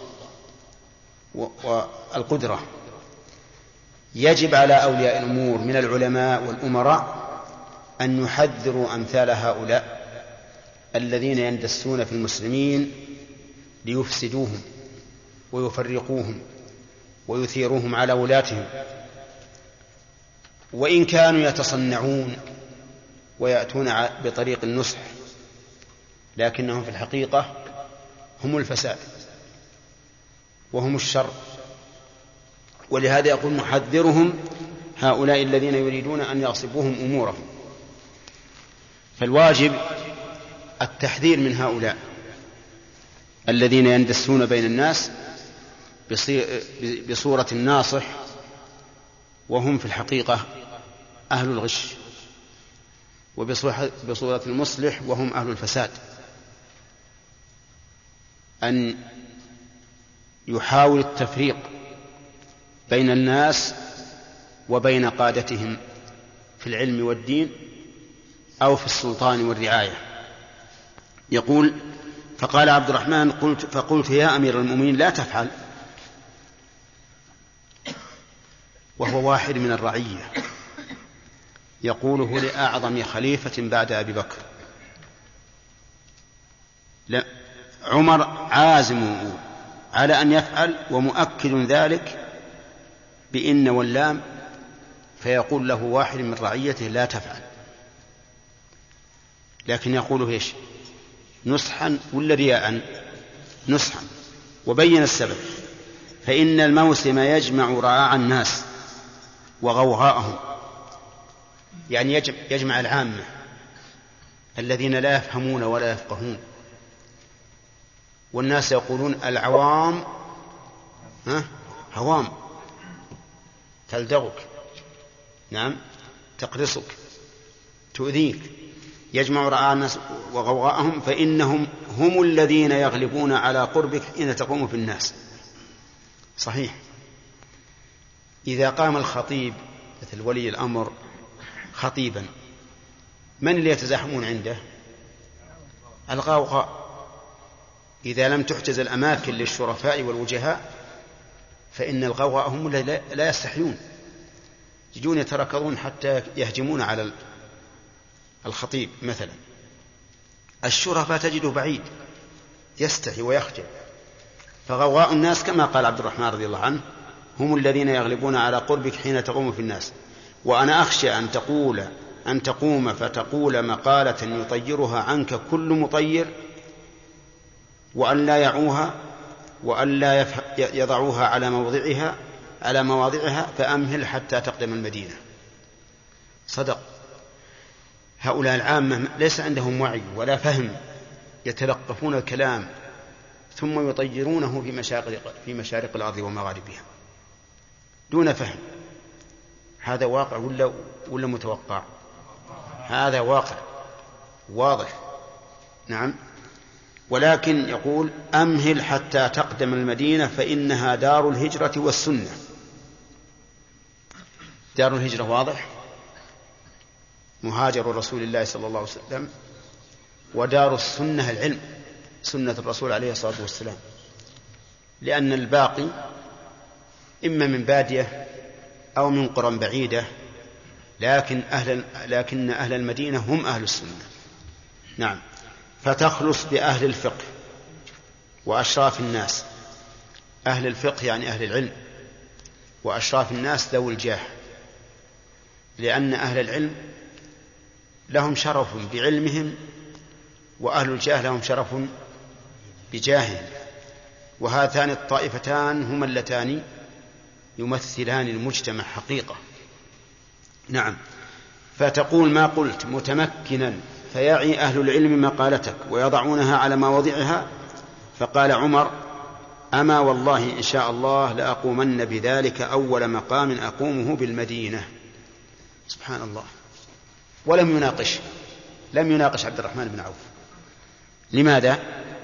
والقدرة. يجب على أولياء الأمور من العلماء والأمراء أن يحذروا أمثال هؤلاء الذين يندسون في المسلمين ليفسدوهم ويفرقوهم ويثيروهم على ولاتهم. وإن كانوا يتصنعون ويأتون بطريق النصح، لكنهم في الحقيقة هم الفساد وهم الشر. ولهذا يقول محذرهم هؤلاء الذين يريدون أن يغصبوهم أمورهم. فالواجب التحذير من هؤلاء الذين يندسون بين الناس بصورة الناصح وهم في الحقيقة أهل الغش، وبصورة المصلح وهم أهل الفساد. أن يحاول التفريق بين الناس وبين قادتهم في العلم والدين أو في السلطان والرعاية. يقول فقال عبد الرحمن فقلت يا أمير المؤمنين لا تفعل، وهو واحد من الرعية يقوله لأعظم خليفة بعد أبي بكر. لا، عمر عازم على أن يفعل ومؤكد ذلك بإن واللام، فيقول له واحد من رعيته لا تفعل، لكن يقوله إيش؟ نصحا ولا رياء؟ نصحا. وبين السبب: فإن الموسم يجمع رعاع الناس وغوغاءهم، يعني يجمع العامة الذين لا يفهمون ولا يفقهون. والناس يقولون العوام هوام تلدغك، نعم، تقرصك، تؤذيك. يجمع رعاع الناس وغوغاءهم فإنهم هم الذين يغلبون على قربك حين تقوم في الناس. صحيح. إذا قام الخطيب مثل ولي الأمر خطيبا، من اللي يتزاحمون عنده؟ الغوغاء إذا لم تحجز الأماكن للشرفاء والوجهاء فإن الغوغاء هم لا يستحيون، يجون يتركضون حتى يهجمون على الخطيب مثلا. الشرفاء تجده بعيد يستحي ويخجل، فغوغاء الناس كما قال عبد الرحمن رضي الله عنه هم الذين يغلبون على قربك حين تقوم في الناس، وأنا أخشى أن تقوم فتقول مقالة يطيرها عنك كل مطير، وأن لا يعوها وأن لا يضعوها على مواضعها فأمهل حتى تقدم المدينة. صدق. هؤلاء العامة ليس عندهم وعي ولا فهم، يتلقفون الكلام ثم يطيرونه في مشارق الأرض ومغاربها دون فهم. هذا واقع ولا متوقع؟ هذا واقع واضح. نعم. ولكن يقول أمهل حتى تقدم المدينة فإنها دار الهجرة والسنة. دار الهجرة واضح، مهاجر رسول الله صلى الله عليه وسلم، ودار السنة العلم، سنة الرسول عليه الصلاة والسلام، لأن الباقي إما من بادية أو من قرى بعيدة، لكن أهل المدينة هم أهل السنة. نعم. فتخلص بأهل الفقه وأشراف الناس. أهل الفقه يعني أهل العلم، وأشراف الناس ذوي الجاه، لأن أهل العلم لهم شرف بعلمهم، وأهل الجاه لهم شرف بجاههم، وهاتان الطائفتان هما اللتان يمثلان المجتمع حقيقة. نعم. فتقول ما قلت متمكنا فيعي أهل العلم مقالتك ويضعونها على مواضعها. فقال عمر أما والله إن شاء الله لأقومن بذلك أول مقام أقومه بالمدينة. سبحان الله. ولم يناقش عبد الرحمن بن عوف. لماذا؟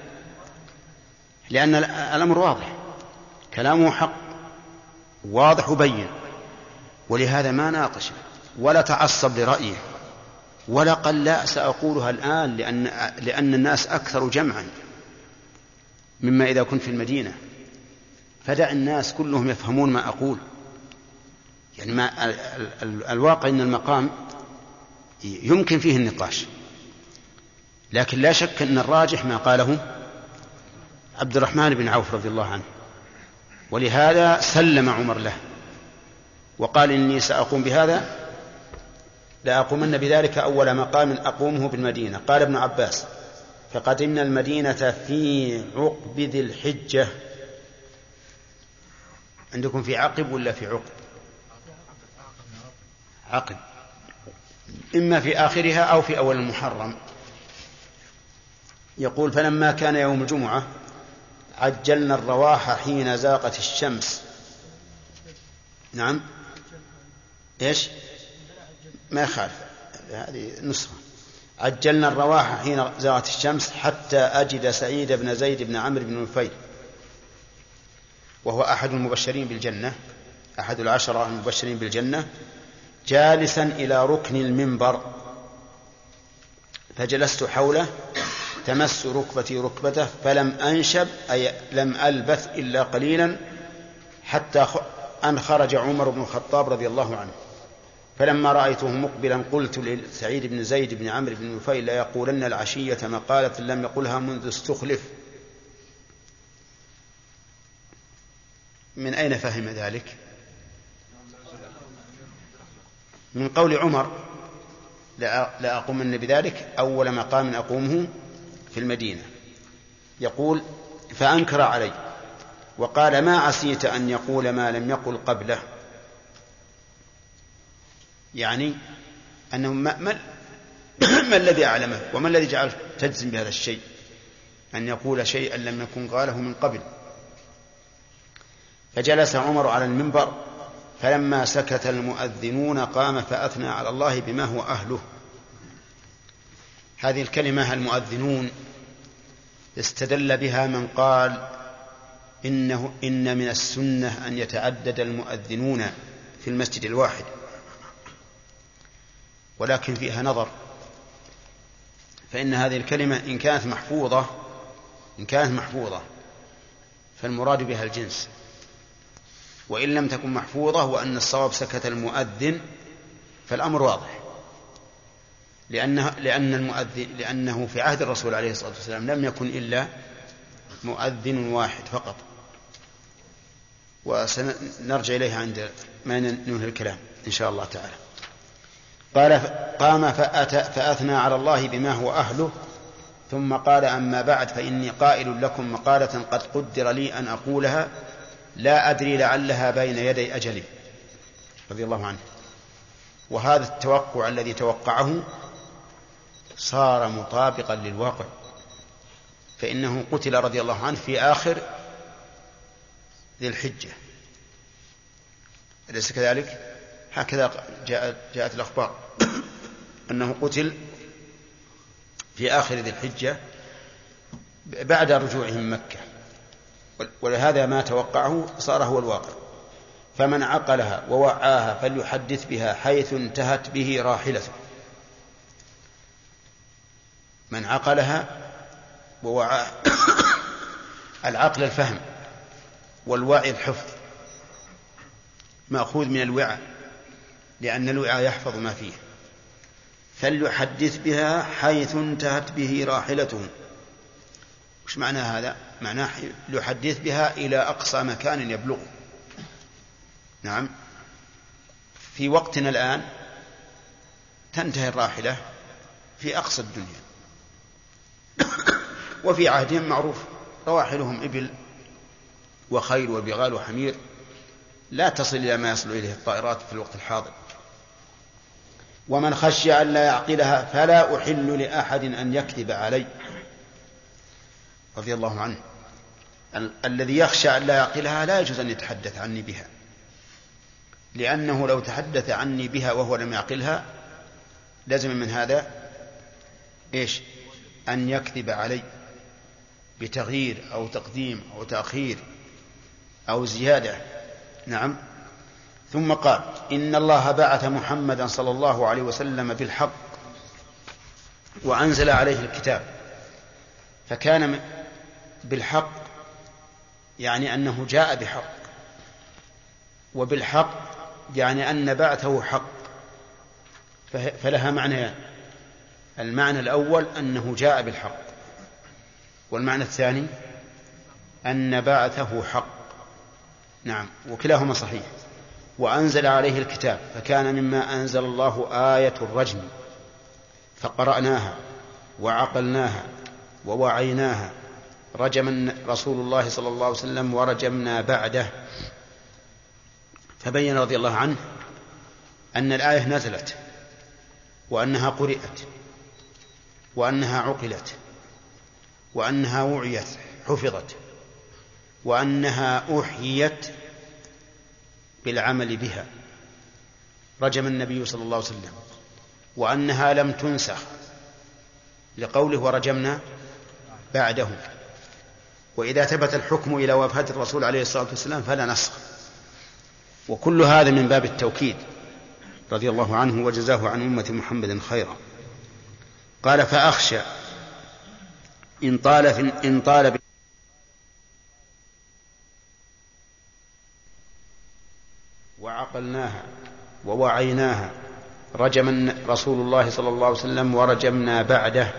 لأن الأمر واضح، كلامه حق واضح وبين، ولهذا ما ناقش ولا تعصب لرأيه، ولا قال لا سأقولها الآن لأن الناس أكثر جمعا مما إذا كنت في المدينة، فدع الناس كلهم يفهمون ما أقول. يعني الواقع أن المقام يمكن فيه النقاش، لكن لا شك أن الراجح ما قاله عبد الرحمن بن عوف رضي الله عنه، ولهذا سلم عمر له وقال إني سأقوم بهذا لأقومن بذلك أول مقام أقومه بالمدينة. قال ابن عباس فقدمنا المدينة في عقب ذي الحجة. عندكم في عقب ولا في عقب؟ عقب، إما في آخرها أو في أول المحرم. يقول فلما كان يوم الجمعة عجلنا الرواح حين زاغت الشمس. نعم. إيش؟ ما يخالف، هذه نسخة. عجلنا الرواح حين زاغت الشمس حتى أجد سعيد بن زيد بن عمرو بن نفيل، وهو أحد المبشرين بالجنة، أحد العشرة المبشرين بالجنة، جالسا إلى ركن المنبر، فجلست حوله تمس ركبتي ركبته فلم أنشب، أي لم ألبث إلا قليلا، حتى أن خرج عمر بن الخطاب رضي الله عنه. فلما رأيته مقبلا قلت لسعيد بن زيد بن عمرو بن نفيل لا يقولن العشية مقالة لم يقلها منذ استخلف. من أين فهم ذلك؟ من قول عمر لا أقومن بذلك أول مقام أقومه في المدينة. يقول فأنكر علي وقال ما عسيت أن يقول ما لم يقل قبله، يعني أنه ما الذي أعلمه وما الذي جعل تجزم بهذا الشيء، أن يقول شيئا لم يكن قاله من قبل. فجلس عمر على المنبر فلما سكت المؤذنون قام فأثنى على الله بما هو أهله. هذه الكلمة المؤذنون استدل بها من قال إن من السنة أن يتعدد المؤذنون في المسجد الواحد، ولكن فيها نظر، فإن هذه الكلمة إن كانت محفوظة إن كانت محفوظة فالمراد بها الجنس، وإن لم تكن محفوظة وأن الصواب سكت المؤذن فالأمر واضح، لأنه في عهد الرسول عليه الصلاة والسلام لم يكن إلا مؤذن واحد فقط، وسنرجع إليها عند ما ننهي الكلام إن شاء الله تعالى. قال قام فأثنى على الله بما هو أهله، ثم قال أما بعد فإني قائل لكم مقالة قد قدر لي أن أقولها لا أدري لعلها بين يدي أجلي، رضي الله عنه. وهذا التوقع الذي توقعه صار مطابقا للواقع، فإنه قتل رضي الله عنه في آخر ذي الحجة، أليس كذلك؟ هكذا جاءت الأخبار أنه قتل في آخر ذي الحجة بعد رجوعه من مكة، ولهذا ما توقعه صار هو الواقع. فمن عقلها ووعاها فليحدث بها حيث انتهت به راحلته. من عقلها ووعاها العقل الفهم، والوعي الحفظ، مأخوذ من الوعاء، لأن الوعاء يحفظ ما فيه. فليحدث بها حيث انتهت به راحلته. وش معنى هذا؟ معناه ليحدث بها إلى أقصى مكان يبلغ. نعم، في وقتنا الآن تنتهي الراحلة في أقصى الدنيا، وفي عهدهم معروف رواحلهم إبل وخيل وبغال وحمير، لا تصل إلى ما يصل إليه الطائرات في الوقت الحاضر. ومن خشي أن لا يعقلها فلا أحل لأحد أن يكذب علي، رضي الله عنه. الذي يخشى أن لا يعقلها لا يجوز أن يتحدث عني بها، لأنه لو تحدث عني بها وهو لم يعقلها لازم من هذا إيش؟ أن يكذب علي بتغيير أو تقديم أو تأخير أو زيادة. نعم. ثم قال إن الله بعث محمدا صلى الله عليه وسلم بالحق وأنزل عليه الكتاب، فكان بالحق يعني أنه جاء بحق، وبالحق يعني أن بعثه حق، فلها معنيان: المعنى الأول أنه جاء بالحق، والمعنى الثاني أن بعثه حق. نعم، وكلاهما صحيح. وأنزل عليه الكتاب، فكان مما أنزل الله آية الرجم، فقرأناها وعقلناها ووعيناها، رجم رسول الله صلى الله عليه وسلم ورجمنا بعده. فبين رضي الله عنه أن الآية نزلت، وأنها قرئت، وأنها عقلت، وأنها وعيت حفظت، وأنها أحيت بالعمل بها، رجم النبي صلى الله عليه وسلم، وأنها لم تنسخ لقوله ورجمنا بعده. وإذا ثبت الحكم إلى وفاة الرسول عليه الصلاة والسلام فلا نسخ. وكل هذا من باب التوكيد، رضي الله عنه وجزاه عن أمة محمد خيرا. قال فأخشى إن طال وعقلناها ووعيناها، رجم رسول الله صلى الله عليه وسلم ورجمنا بعده.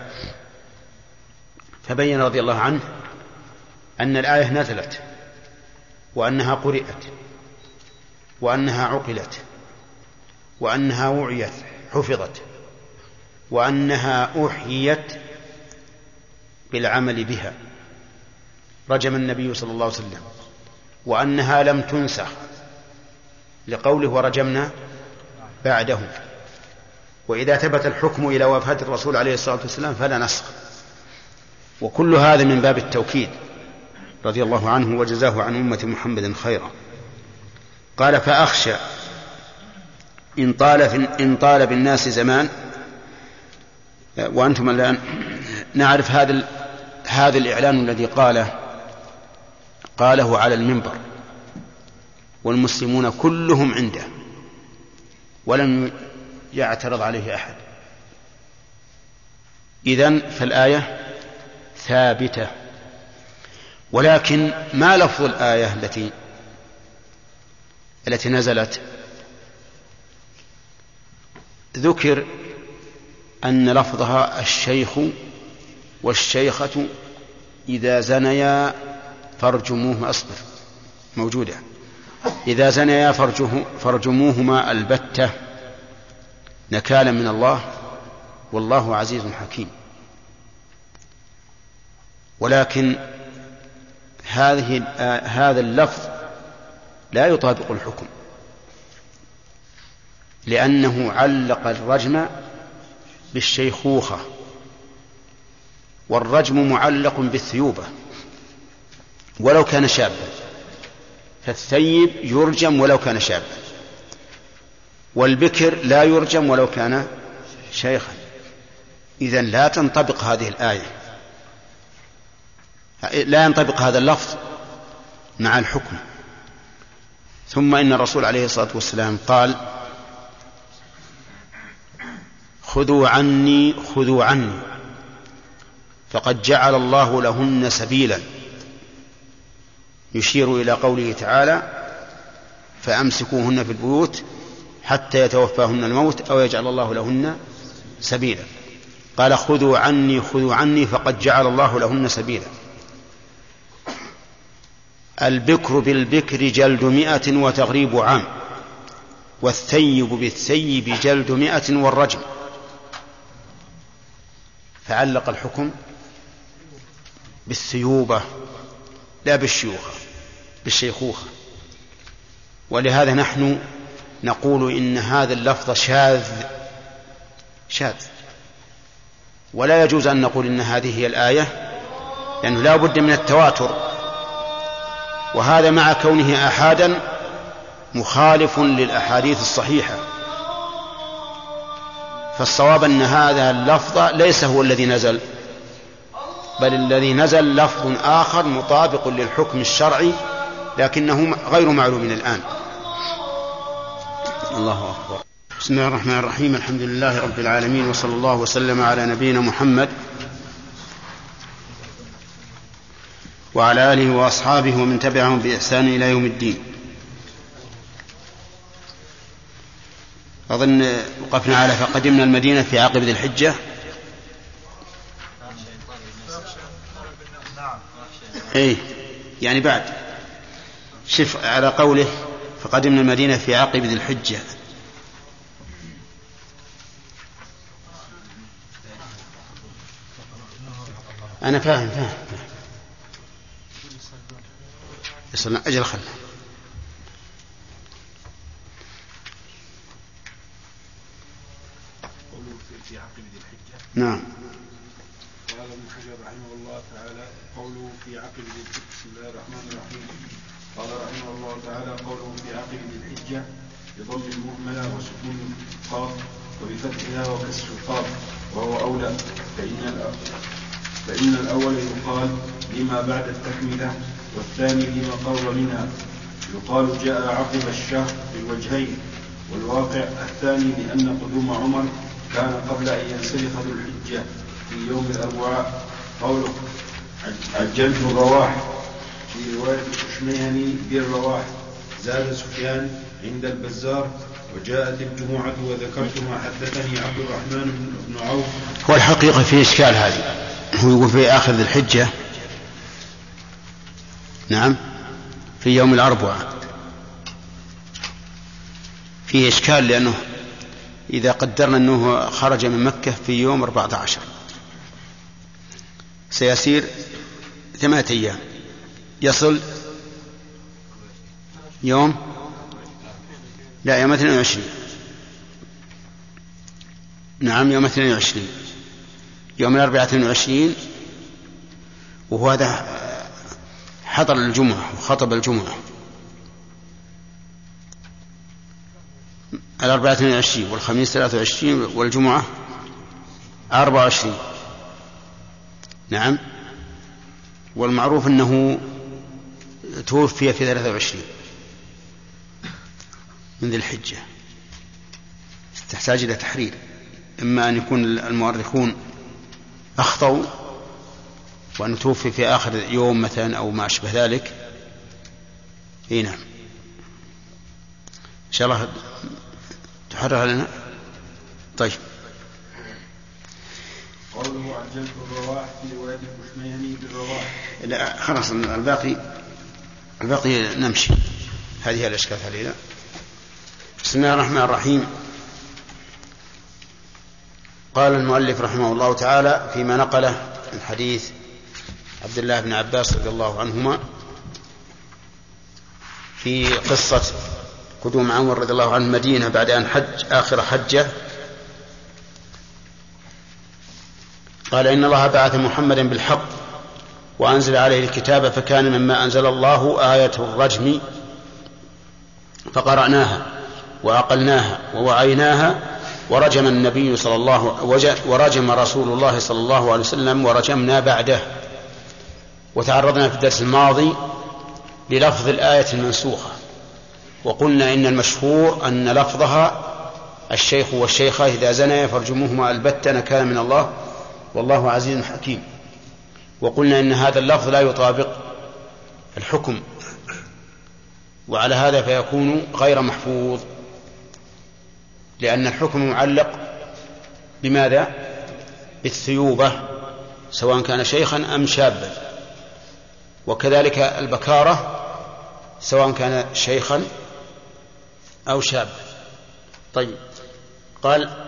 فبين رضي الله عنه أن الآية نزلت، وأنها قرئت، وأنها عقلت، وأنها وعيت حفظت، وأنها أحيت بالعمل بها، رجم النبي صلى الله عليه وسلم، وأنها لم تنسخ لقوله ورجمنا بعده. وإذا ثبت الحكم إلى وفاة الرسول عليه الصلاة والسلام فلا نسخ. وكل هذا من باب التوكيد، رضي الله عنه وجزاه عن أمة محمد خيرا. قال فأخشى إن طال بالناس زمان. وأنتم الآن نعرف هذا الإعلان الذي قاله على المنبر، والمسلمون كلهم عنده ولم يعترض عليه أحد. إذن فالآية ثابتة ولكن ما لفظ الآية التي نزلت؟ ذكر أن لفظها الشيخ والشيخة إذا زنيا فارجموهما، أصبر موجودة، إذا زنيا فارجموهما البتة نكالا من الله والله عزيز حكيم. ولكن هذا اللفظ لا يطابق الحكم، لأنه علق الرجم بالشيخوخة، والرجم معلق بالثيوبة ولو كان شابا، فالثيب يرجم ولو كان شابا، والبكر لا يرجم ولو كان شيخا. إذن لا تنطبق هذه الآية، لا ينطبق هذا اللفظ مع الحكم. ثم إن الرسول عليه الصلاة والسلام قال: خذوا عني خذوا عني، فقد جعل الله لهن سبيلا، يشير إلى قوله تعالى: فأمسكوهن في البيوت حتى يتوفاهن الموت أو يجعل الله لهن سبيلا. قال: خذوا عني خذوا عني، فقد جعل الله لهن سبيلا. البكر بالبكر جلد 100 وتغريب عام، والثيب بالثيب جلد 100 والرجم. فعلق الحكم بالثيوبة لا بالشيخوخة. ولهذا نحن نقول إن هذا اللفظ شاذ، ولا يجوز أن نقول إن هذه هي الآية، لأنه لا بد من التواتر، وهذا مع كونه آحادا مخالف للأحاديث الصحيحة. فالصواب أن هذا اللفظ ليس هو الذي نزل، بل الذي نزل لفظ آخر مطابق للحكم الشرعي لكنه غير معلوم الآن. الله أكبر. بسم الله الرحمن الرحيم. الحمد لله رب العالمين، وصلى الله وسلم على نبينا محمد وعلى آله وأصحابه ومن تبعهم بإحسان إلى يوم الدين. أظن وقفنا على فقدمنا المدينة في عقب ذي الحجة. إيه يعني بعد، شف على قوله فقدمنا المدينة في عقب ذي الحجة. أنا فاهم يصلنا أجل خلنا. في عقب ذي الحجة. نعم. قال ابن حجر رحمه الله تعالى: قوله في عقب ذي الحجة. بسم الله الرحمن الرحيم. قال رحمه الله تعالى: قوله في عقب ذي الحجة بضم المهملة وسكون القاف وبفتحها وكسر القاف، وهو أولى، فإن الأول يقال لما بعد التكملة، والثاني لما قرب منها. يقال جاء عقب الشهر بالوجهين، والواقع الثاني لأن قدوم عمر كان قبل أن ينسلخ ذو الحجة في يوم الأربعاء. قوله عجلت الرواح في رواية الشميهني بالرواح. زاد سفيان عند البزار: وجاءت الجمعة وذكرت ما حدثني عبد الرحمن بن عوف. والحقيقة في إشكال هذه، هو يقول في آخر ذي الحجة، نعم في يوم الأربعاء، فيه إشكال، لأنه إذا قدرنا أنه خرج من مكة في يوم 14 سيسير 8 أيام، يصل يوم 22. نعم يوم 22، يوم الأربعاء 22، وهو هذا حضر الجمعة وخطب الجمعة. الأربعاء 22 والخميس 23 والجمعة 24. نعم. والمعروف أنه توفي في 23 من ذي الحجة. تحتاج إلى تحرير، إما أن يكون المؤرخون أخطأوا وأن توفي في آخر يوم مثلا أو ما أشبه ذلك. نعم، إن شاء الله تحرر لنا. طيب. قوله عجلت الرواح في رواية الكشميهني بالرواح. لا خلاص، الباقي نمشي. هذه الأشكال علينا. بسم الله الرحمن الرحيم. قال المؤلف رحمه الله تعالى فيما نقله من حديث عبد الله بن عباس رضي الله عنهما في قصة قدوم عمر رضي الله عنه المدينة بعد أن حج آخر حجة، قال إن الله بعث محمدا بالحق وأنزل عليه الكتاب، فكان مما أنزل الله آية الرجم، فقرأناها وعقلناها ووعيناها، ورجم النبي ورجم رسول الله صلى الله عليه وسلم ورجمنا بعده. وتعرضنا في الدرس الماضي للفظ الآية المنسوخة، وقلنا إن المشهور أن لفظها الشيخ والشيخة إذا زنيا فارجموهما البتة نكالا من الله والله عزيز حكيم. وقلنا إن هذا اللفظ لا يطابق الحكم، وعلى هذا فيكون غير محفوظ، لأن الحكم معلق بماذا؟ بالثيوبة، سواء كان شيخا أم شابا، وكذلك البكارة سواء كان شيخا أو شابا. طيب، قال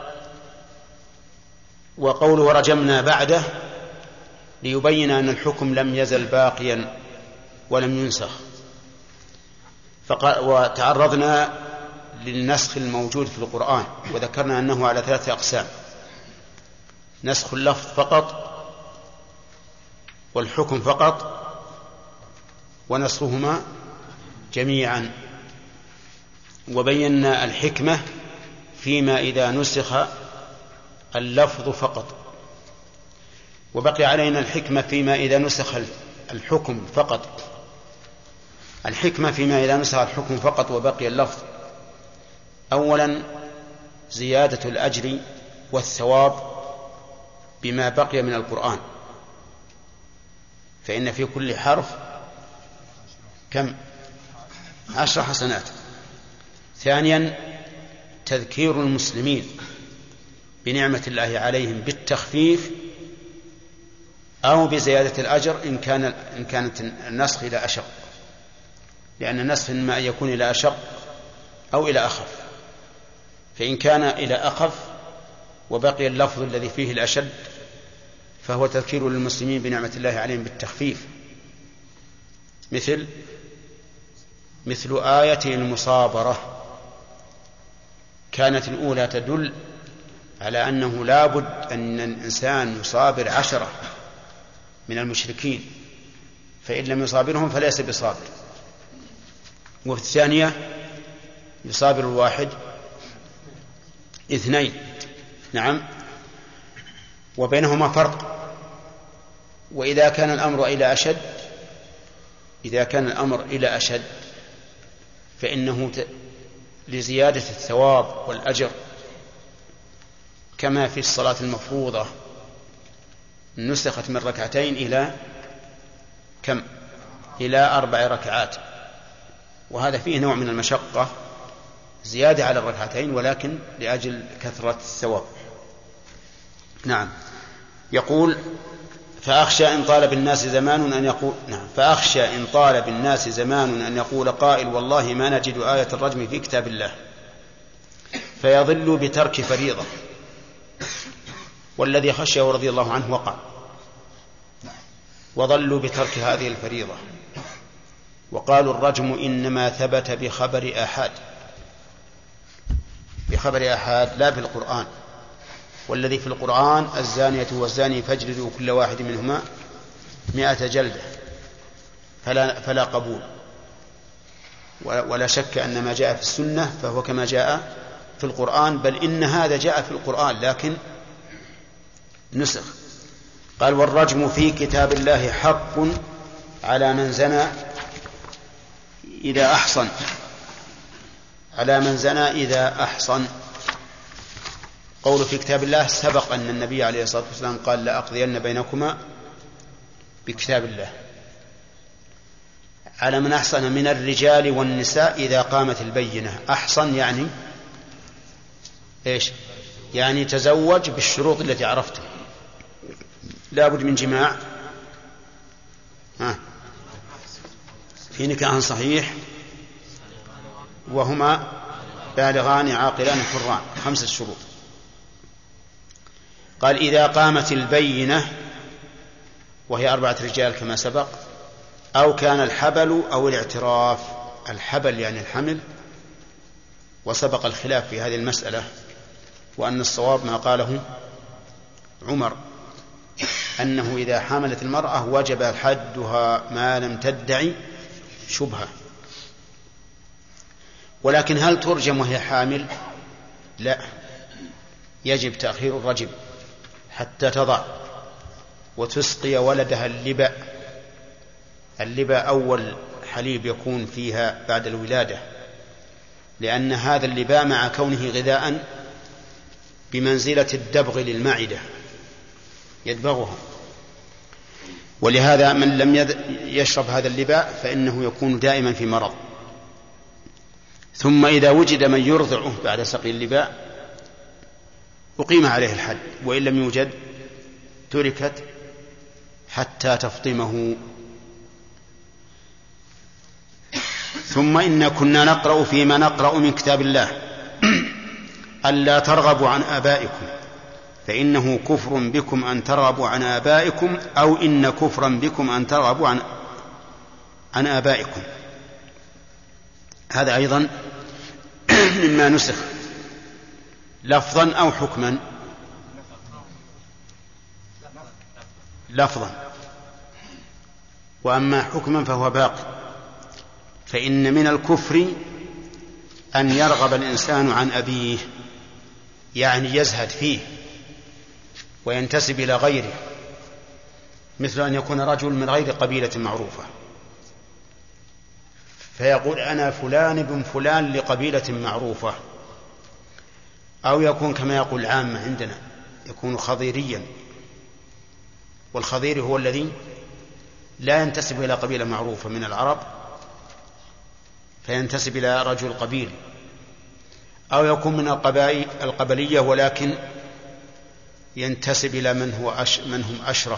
وقوله رجمنا بعده ليبين أن الحكم لم يزل باقيا ولم ينسخ. وتعرضنا للنسخ الموجود في القرآن، وذكرنا أنه على 3 أقسام: نسخ اللفظ فقط، والحكم فقط، ونسخهما جميعا. وبينا الحكمة فيما إذا نسخ اللفظ فقط، وبقي علينا الحكمة فيما إذا نسخ الحكم فقط. الحكمة فيما إذا نسخ الحكم فقط وبقي اللفظ: أولا زيادة الأجر والثواب بما بقي من القرآن، فإن في كل حرف كم 10 حسنات. ثانيا تذكير المسلمين بنعمة الله عليهم بالتخفيف أو بزيادة الأجر إن كانت النسخ إلى أشق، لأن النسخ إما أن يكون إلى أشق أو إلى أخف، فإن كان إلى أخف وبقي اللفظ الذي فيه الأشد فهو تذكير للمسلمين بنعمة الله عليهم بالتخفيف، مثل آية المصابرة. كانت الأولى تدل على أنه لا بد أن الإنسان يصابر 10 من المشركين، فإن لم يصابرهم فليس بصابر. وفي الثانية يصابر الواحد 2. نعم، وبينهما فرق. وإذا كان الأمر إلى أشد فإنه لزيادة الثواب والأجر، كما في الصلاة المفروضة نسخت من 2 إلى كم؟ إلى 4 ركعات، وهذا فيه نوع من المشقة، زيادة على 2 ولكن لأجل كثرة الثواب. نعم، يقول فأخشى إن طال بالناس زمان أن يقول قائل والله ما نجد آية الرجم في كتاب الله، فيضل بترك فريضة، والذي خشيه رضي الله عنه وقع، وضلوا بترك هذه الفريضة، وقالوا الرجم إنما ثبت بخبر آحاد لا بالقرآن، والذي في القرآن الزانية والزاني فاجلدوا كل واحد منهما 100 جلدة، فلا قبول. ولا شك أن ما جاء في السنة فهو كما جاء في القرآن، بل إن هذا جاء في القرآن لكن نسخ. قال والرجم في كتاب الله حق على من زنى إذا أحصن. قول في كتاب الله سبق أن النبي عليه الصلاة والسلام قال لأقضين بينكما بكتاب الله على من أحصن من الرجال والنساء إذا قامت البينة. أحصن يعني إيش؟ يعني تزوج بالشروط التي عرفته، لا بد من جماع في نكاح صحيح، وهما بالغان عاقلان حران، 5 شروط. قال إذا قامت البينة وهي 4 رجال كما سبق، أو كان الحبل أو الاعتراف. الحبل يعني الحمل، وسبق الخلاف في هذه المسألة، وأن الصواب ما قاله عمر أنه إذا حملت المرأة وجب حدها ما لم تدعي شبهة. ولكن هل ترجم وهي حامل؟ لا، يجب تأخير الرجم حتى تضع وتسقي ولدها اللباء. اللباء أول حليب يكون فيها بعد الولادة، لأن هذا اللباء مع كونه غذاء بمنزلة الدبغ للمعدة يدبغها، ولهذا من لم يشرب هذا اللباء فإنه يكون دائما في مرض. ثم إذا وجد من يرضعه بعد سقي اللباء أقيم عليه الحد، وإن لم يوجد تركت حتى تفطمه. ثم إن كنا نقرأ فيما نقرأ من كتاب الله ألا ترغبوا عن آبائكم فإنه كفر بكم أن ترغبوا عن آبائكم، أو إن كفرا بكم أن ترغبوا عن آبائكم. هذا أيضا مما نسخ لفظا أو حكما. لفظا، وأما حكما فهو باق. فإن من الكفر أن يرغب الإنسان عن أبيه، يعني يزهد فيه وينتسب إلى غيره، مثل أن يكون رجل من غير قبيلة معروفة فيقول أنا فلان بن فلان لقبيلة معروفة، أو يكون كما يقول العامة عندنا يكون خضيريا، والخضير هو الذي لا ينتسب إلى قبيلة معروفة من العرب فينتسب إلى رجل قبيل، أو يكون من القبلية ولكن ينتسب إلى من هم أشرف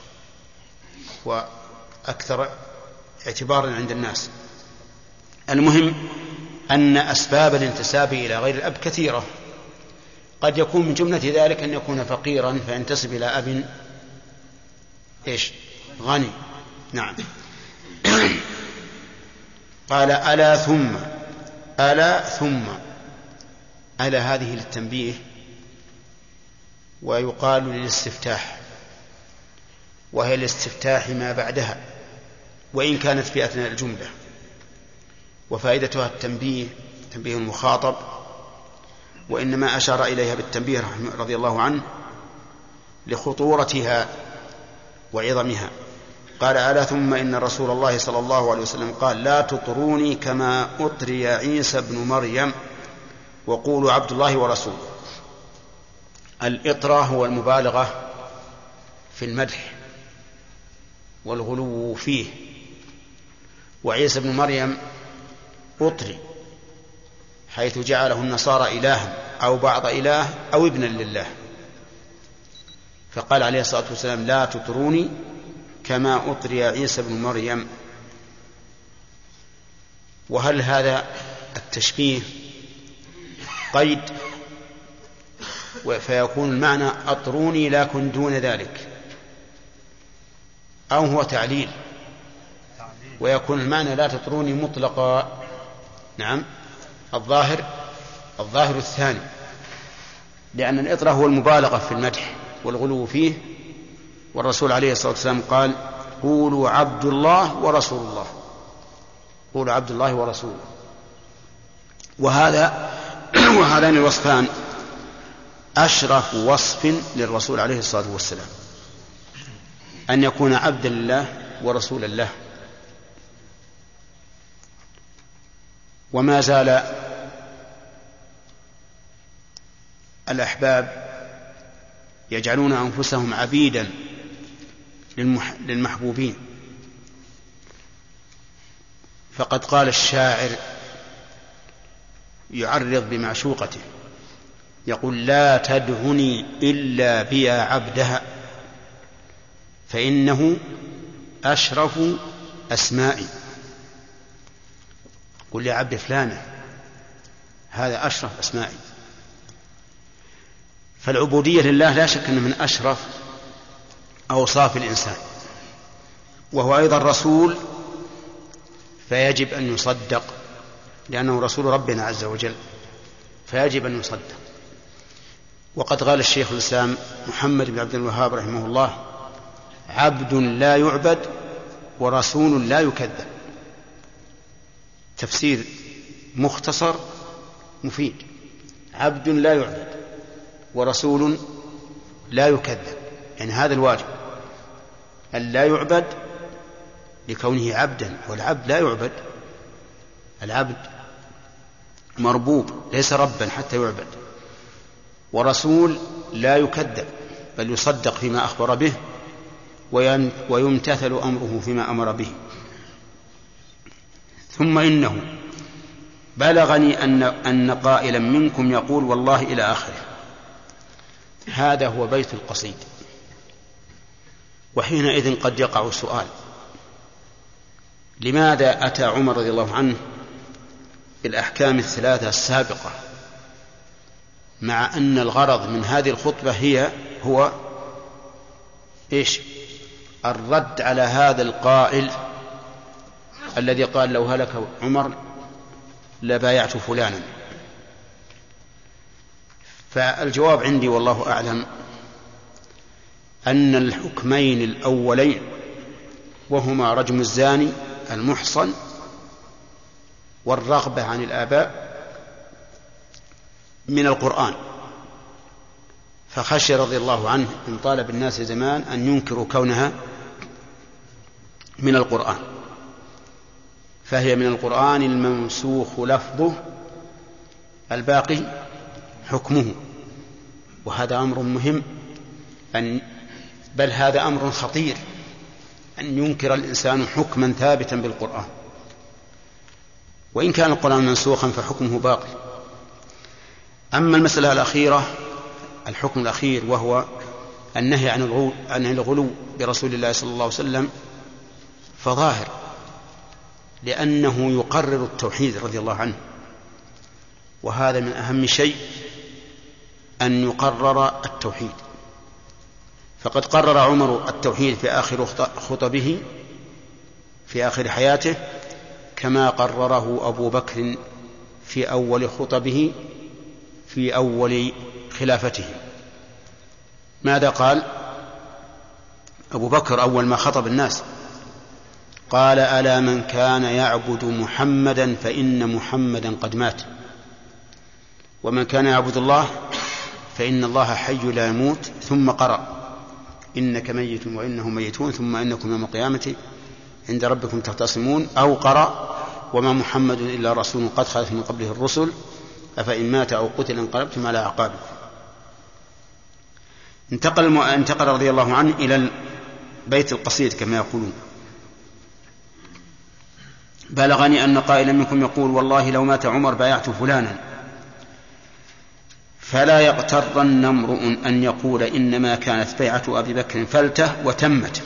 وأكثر اعتبارا عند الناس. المهم أن أسباب الانتساب إلى غير الأب كثيرة. قد يكون من جملة ذلك أن يكون فقيرا فينتسب إلى أب غني. نعم. قال ألا ثم. ألا هذه للتنبيه، ويقال للاستفتاح، وهي الاستفتاح ما بعدها وإن كانت في أثناء الجملة، وفائدتها التنبيه، تنبيه المخاطب، وإنما أشار إليها بالتنبيه رضي الله عنه لخطورتها وعظمها. قال ألا ثم إن رسول الله صلى الله عليه وسلم قال لا تطروني كما أطري عيسى بن مريم وقولوا عبد الله ورسوله. الإطرة هو المبالغة في المدح والغلو فيه، وعيسى بن مريم أطري حيث جعله النصارى إلها أو بعض إله أو ابنا لله، فقال عليه الصلاة والسلام لا تطروني كما أطري عيسى بن مريم. وهل هذا التشبيه قيد فيكون المعنى أطروني لكن دون ذلك، أو هو تعليل ويكون المعنى لا تطروني مطلقا؟ نعم، الظاهر الثاني، لأن الإطرة هو المبالغة في المدح والغلو فيه، والرسول عليه الصلاة والسلام قال قولوا عبد الله ورسول الله، قولوا عبد الله ورسوله. وهذان الوصفان أشرف وصف للرسول عليه الصلاة والسلام، أن يكون عبدا لله ورسولا له. وما زال الأحباب يجعلون أنفسهم عبيدا للمحبوبين. فقد قال الشاعر يعرض بمعشوقته يقول: لا تدعني إلا بيا عبدها فإنه أشرف أسمائي. قل لي عبد فلانة، هذا أشرف أسمائي. فالعبودية لله لا شك أنه من أشرف أوصاف الإنسان، وهو أيضا رسول، فيجب أن يصدق لأنه رسول ربنا عز وجل، فيجب أن يصدق. وقد قال الشيخ الإسلام محمد بن عبد الوهاب رحمه الله: عبد لا يعبد ورسول لا يكذب. تفسير مختصر مفيد: عبد لا يعبد ورسول لا يكذب، يعني هذا الواجب أن لا يعبد لكونه عبدا، والعبد لا يعبد، العبد مربوب ليس ربا حتى يعبد. ورسول لا يكذب بل يصدق فيما أخبر به ويمتثل أمره فيما أمر به. ثم إنه بلغني أن قائلا منكم يقول والله إلى آخره. هذا هو بيت القصيد. وحينئذ قد يقع سؤال: لماذا أتى عمر رضي الله عنه بالأحكام الثلاثة السابقة مع أن الغرض من هذه الخطبة هو إيش؟ الرد على هذا القائل الذي قال: لو هلك عمر لبايعت فلانا. فالجواب عندي والله أعلم أن الحكمين الأولين، وهما رجم الزاني المحصن والرغبة عن الآباء، من القرآن. فخشي رضي الله عنه إن طالب الناس زمان أن ينكروا كونها من القرآن، فهي من القرآن المنسوخ لفظه الباقي حكمه. وهذا أمر مهم، بل هذا أمر خطير أن ينكر الإنسان حكما ثابتا بالقرآن، وإن كان القرآن منسوخا فحكمه باقي. أما المسألة الأخيرة، الحكم الأخير، وهو النهي عن الغلو برسول الله صلى الله عليه وسلم، فظاهر، لأنه يقرر التوحيد رضي الله عنه، وهذا من أهم شيء أن يقرر التوحيد. فقد قرر عمر التوحيد في آخر خطبه في آخر حياته، كما قرره أبو بكر في أول خطبه في أول خلافته. ماذا قال أبو بكر أول ما خطب الناس؟ قال: ألا من كان يعبد محمدا فإن محمدا قد مات، ومن كان يعبد الله فإن الله حي لا يموت. ثم قرأ: إنك ميت وإنهم ميتون ثم إنكم يوم القيامة عند ربكم تختصمون. أو قرأ: وما محمد إلا رسول قد خلت من قبله الرسل أفإن مات أو قتل انقلبتم على أعقابكم. انتقل رضي الله عنه إلى بيت القصيد كما يقولون: بلغني أن قائلا منكم يقول والله لو مات عمر بايعت فلانا، فلا يغترن امرؤ أن يقول إنما كانت بيعة أبي بكر فلته وتمت.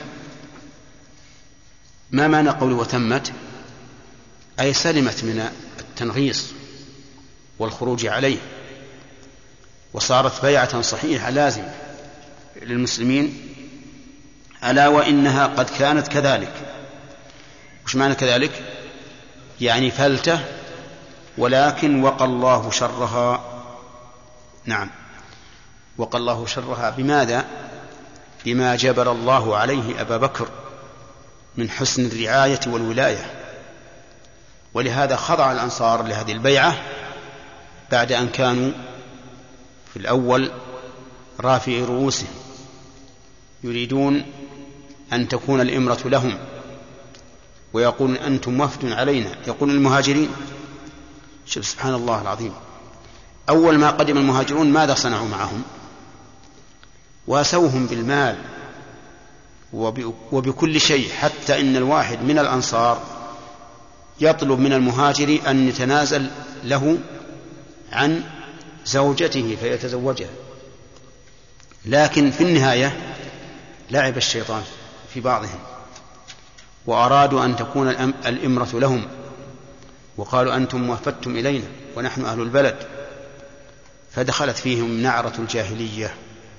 ما معنى قوله وتمت؟ أي سلمت من التنغيص والخروج عليه، وصارت بيعة صحيحة لازمة للمسلمين، ألا وإنها قد كانت كذلك. وش معنى كذلك؟ يعني فلته، ولكن وقى الله شرها. نعم، وقى الله شرها. بماذا؟ بما جبل الله عليه أبا بكر من حسن الرعاية والولاية. ولهذا خضع الأنصار لهذه البيعة بعد أن كانوا في الأول رافعي رؤوسهم يريدون أن تكون الإمرة لهم، ويقول أنتم وفد علينا. يقول المهاجرين، شوف سبحان الله العظيم، أول ما قدم المهاجرون ماذا صنعوا معهم؟ واسوهم بالمال وبكل شيء، حتى إن الواحد من الأنصار يطلب من المهاجر أن يتنازل له عن زوجته فيتزوجها، لكن في النهاية لعب الشيطان في بعضهم وأرادوا أن تكون الإمرة لهم، وقالوا أنتم وفدتم إلينا ونحن أهل البلد، فدخلت فيهم نعرة الجاهلية،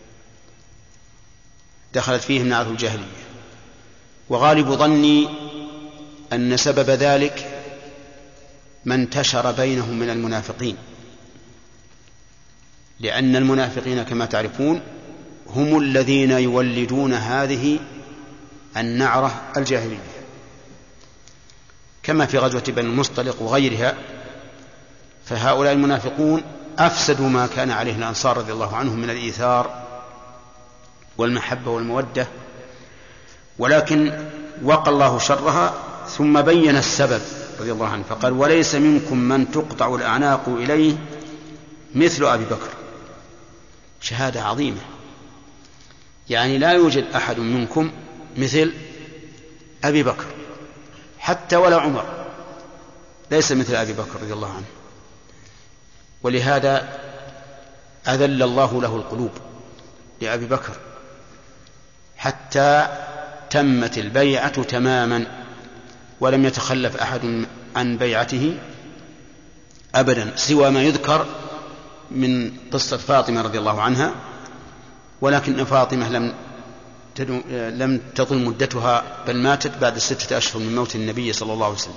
وغالب ظني أن سبب ذلك ما انتشر بينهم من المنافقين، لأن المنافقين كما تعرفون هم الذين يولدون هذه النعرة الجاهلية، كما في غزوة بني المصطلق وغيرها. فهؤلاء المنافقون أفسدوا ما كان عليه الأنصار رضي الله عنهم من الإيثار والمحبة والمودة، ولكن وقى الله شرها ثم بين السبب رضي الله عنه فقال: وليس منكم من تقطع الأعناق إليه مثل أبي بكر. شهادة عظيمة، يعني لا يوجد أحد منكم مثل أبي بكر، حتى ولا عمر ليس مثل أبي بكر رضي الله عنه. ولهذا أذل الله له القلوب لأبي بكر حتى تمت البيعة تماما، ولم يتخلف أحد عن بيعته أبدا، سوى ما يذكر من قصة فاطمة رضي الله عنها، ولكن فاطمة لم تطل مدتها، بل ماتت بعد 6 أشهر من موت النبي صلى الله عليه وسلم.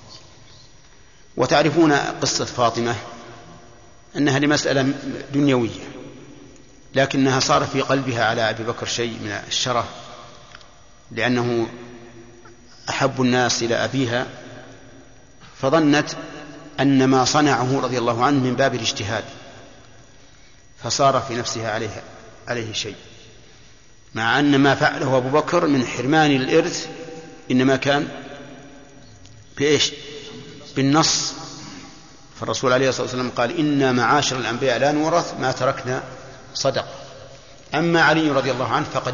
وتعرفون قصة فاطمة أنها لمسألة دنيوية، لكنها صار في قلبها على أبي بكر شيء من الشرف، لأنه أحب الناس إلى أبيها، فظنت أن ما صنعه رضي الله عنه من باب الاجتهاد، فصار في نفسها عليه شيء، مع أن ما فعله أبو بكر من حرمان الإرث إنما كان بإيش؟ بالنص. فالرسول عليه الصلاة والسلام قال: إنا معاشر الأنبياء لا نورث ما تركنا صدق. أما علي رضي الله عنه فقد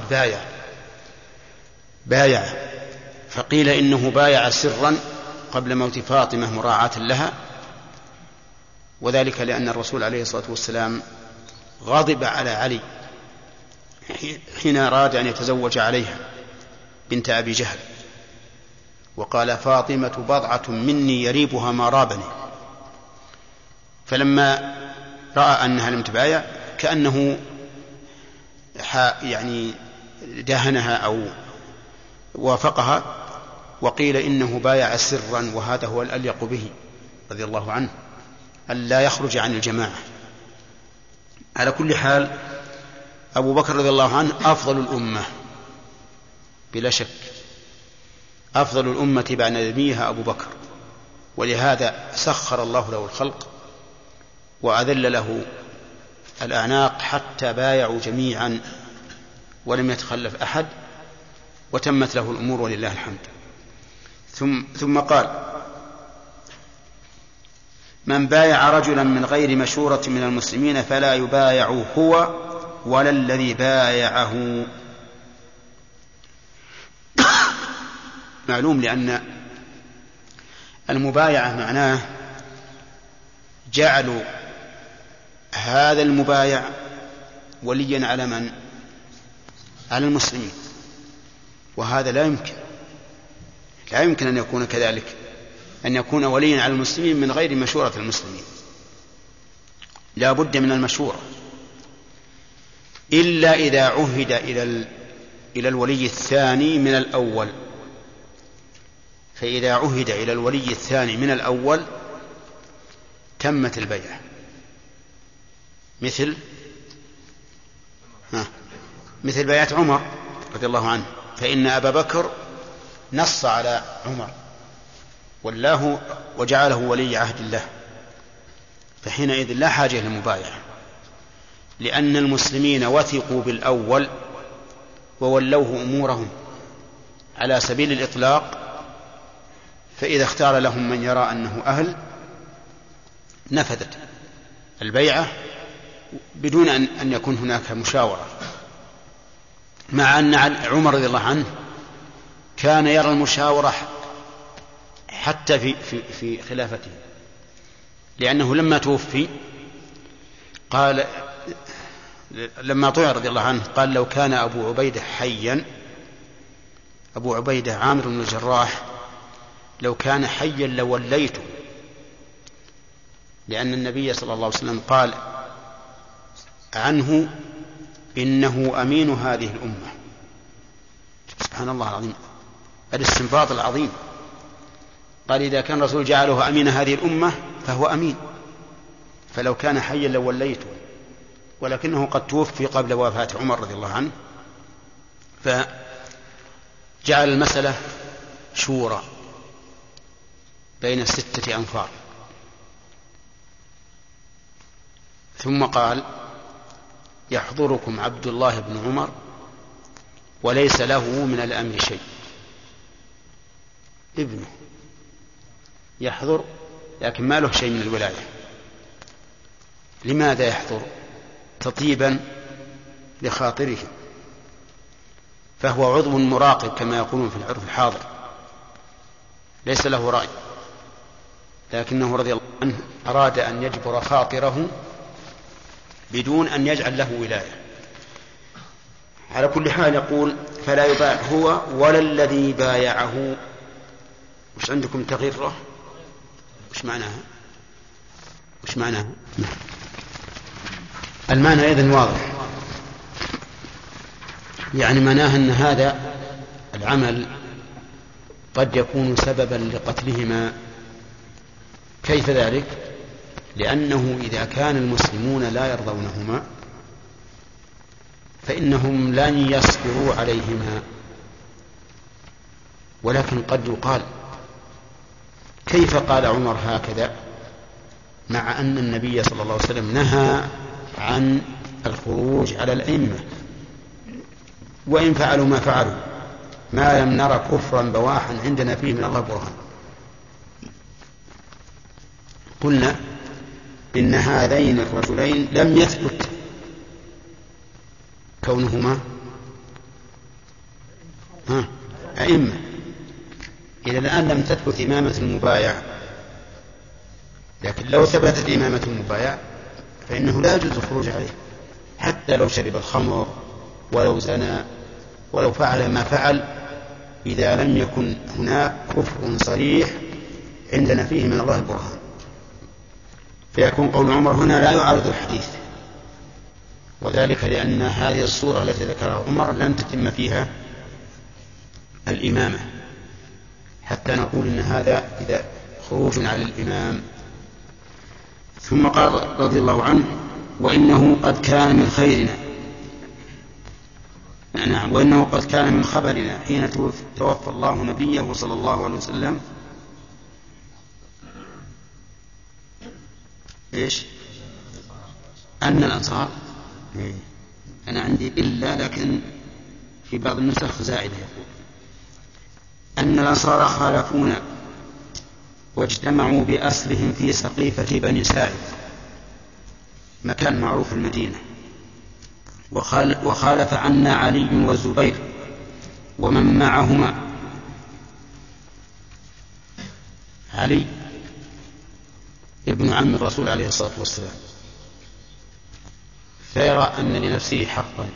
بايع، فقيل إنه بايع سرا قبل موت فاطمة مراعاة لها، وذلك لأن الرسول عليه الصلاة والسلام غضب على علي حين أراد أن يتزوج عليها بنت أبي جهل، وقال: فاطمة بضعة مني يريبها ما رابني. فلما رأى أنها لم تبايع كأنه يعني داهنها أو وافقها، وقيل إنه بايع سرا، وهذا هو الأليق به رضي الله عنه، ألا يخرج عن الجماعة. على كل حال أبو بكر رضي الله عنه أفضل الأمة بلا شك، أفضل الأمة بعد نبيها أبو بكر، ولهذا سخر الله له الخلق وأذل له الأعناق حتى بايعوا جميعا ولم يتخلف أحد، وتمت له الأمور ولله الحمد. ثم قال: من بايع رجلا من غير مشورة من المسلمين فلا يبايع هو ولا الذي بايعه. معلوم، لأن المبايعة معناه جعل هذا المبايع وليا على من؟ على المسلمين، وهذا لا يمكن أن يكون كذلك، أن يكون وليا على المسلمين من غير مشورة المسلمين، لا بد من المشورة، إلا إذا عهد إلى الولي الثاني من الأول. فإذا عهد إلى الولي الثاني من الأول تمت البيعة، مثل بيعة عمر رضي الله عنه، فإن أبا بكر نص على عمر والله وجعله ولي عهد الله، فحينئذ لا حاجة للمبايعة، لأن المسلمين وثقوا بالأول وولوه أمورهم على سبيل الإطلاق، فإذا اختار لهم من يرى أنه أهل نفذت البيعة بدون أن يكون هناك مشاورة. مع أن عمر رضي الله عنه كان يرى المشاورة حتى في خلافته، لأنه لما توفي قال لما طلع رضي الله عنه قال لو كان أبو عبيدة حيا، أبو عبيدة عامر بن الجراح، لو كان حيا لوليته، لأن النبي صلى الله عليه وسلم قال عنه إنه أمين هذه الأمة. سبحان الله العظيم، الاستنباط العظيم. قال إذا كان الرسول جعله أمين هذه الأمة فهو أمين، فلو كان حيا لوليته، ولكنه قد توفي قبل وفاة عمر رضي الله عنه، فجعل المسألة شورى بين 6 أنفار. ثم قال يحضركم عبد الله بن عمر وليس له من الأمر شيء. ابنه يحضر لكن ما له شيء من الولاية. لماذا يحضر؟ تطيبا لخاطره، فهو عضو مراقب كما يقولون في العرف الحاضر، ليس له رأي، لكنه رضي الله عنه أراد أن يجبر خاطره بدون أن يجعل له ولاية. على كل حال يقول فلا يبايع هو ولا الذي بايعه. وش عندكم تغيره؟ وش معناها؟ المعنى إذن واضح، يعني معناه أن هذا العمل قد يكون سببا لقتلهما. كيف ذلك؟ لأنه إذا كان المسلمون لا يرضونهما فإنهم لن يصبروا عليهما. ولكن قد يقال كيف قال عمر هكذا مع أن النبي صلى الله عليه وسلم نهى عن الخروج على الأئمة، وإن فعلوا ما فعلوا ما لم نرى كفرا بواحا عندنا فيه من الله برهان. قلنا إن هذين الرجلين لم يثبت كونهما أئمة، إلى الآن لم تثبت إمامة المبايع، لكن لو ثبتت إمامة المبايع فإنه لا يجوز الخروج عليه، حتى لو شرب الخمر ولو زنى ولو فعل ما فعل، إذا لم يكن هناك كفر صريح عندنا فيه من الله البرهان. فيكون قول عمر هنا لا يعارض الحديث، وذلك لأن هذه الصورة التي ذكرها عمر لم تتم فيها الإمامة، حتى نقول إن هذا إذا خروج على الإمام. ثم قال رضي الله عنه وإنه قد كان من خيرنا، نعم، وإنه قد كان من خبرنا حين توفى الله نبيه صلى الله عليه وسلم إيش؟ أن الأنصار، أنا عندي إلا لكن في بعض النسخ زائدة يقول أن الأنصار خالفونا واجتمعوا بأسرهم في سقيفة بني ساعد، مكان معروف في المدينة، وخالف عنا علي والزبير ومن معهما. علي ابن عم الرسول عليه الصلاة والسلام، فيرى أن لنفسه حقا.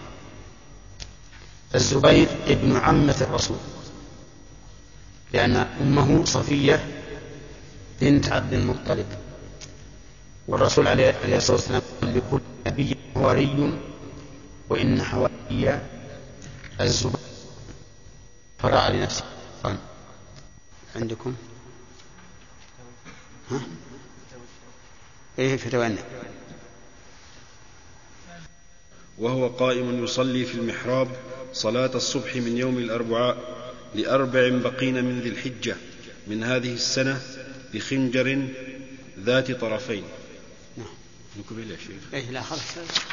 الزبير ابن عمة الرسول، لأن أمه صفية بنت عبد المطلب، والرسول عليه الصلاة والسلام لكل نبي حواري وإن حواري الزبير، فرأى لنفسه حقا. عندكم إيه فتوانى؟ وهو قائم يصلي في المحراب صلاة الصبح من يوم الأربعاء ل4 بقين من ذي الحجة من هذه السنة بخنجر ذات طرفين. نكمل يا شيخ. إيه لا خلاص.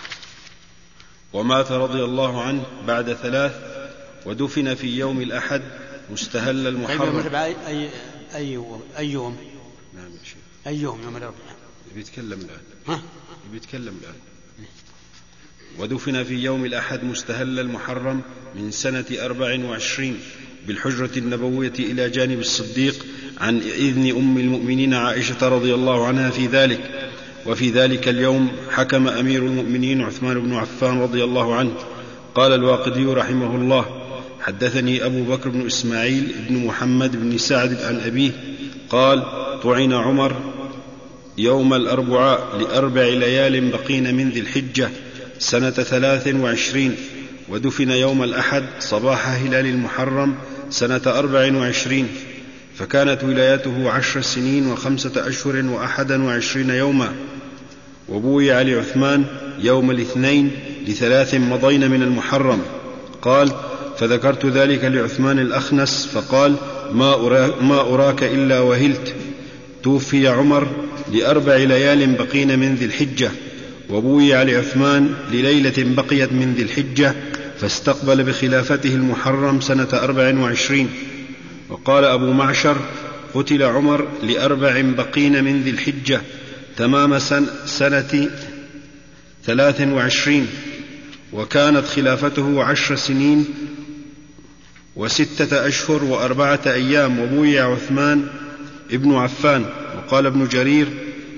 ومات رضي الله عنه بعد 3 ودفن في يوم الأحد مستهل المحرم. أي يوم؟ نعم يا شيخ. أي يوم؟ يوم الأربعاء. بيتكلم الآن. بيتكلم الآن. ودفن في يوم الأحد مستهل المحرم من سنة 24 بالحجرة النبوية إلى جانب الصديق عن إذن أم المؤمنين عائشة رضي الله عنها في ذلك. وفي ذلك اليوم حكم أمير المؤمنين عثمان بن عفان رضي الله عنه. قال الواقدي رحمه الله: حدثني أبو بكر بن إسماعيل بن محمد بن سعد عن أبيه قال: طعن عمر يوم الأربعاء ل4 ليال بقين من ذي الحجة سنة 23، ودفن يوم الأحد صباح هلال المحرم سنة 24، فكانت ولايته 10 سنين و5 أشهر و21 يوما. وبويع لعثمان يوم الاثنين ل3 مضين من المحرم. قال: فذكرت ذلك لعثمان الأخنس فقال: ما أراك إلا وهلت. توفي عمر ل4 ليال بقين من ذي الحجة، وبويع لعثمان لليلة بقيت من ذي الحجة، فاستقبل بخلافته المحرم سنة 24. وقال أبو معشر: قتل عمر ل4 بقين من ذي الحجة تمام سنة 23، وكانت خلافته 10 سنين و6 أشهر و4 أيام. وبويع عثمان ابن عفان. وقال ابن جرير: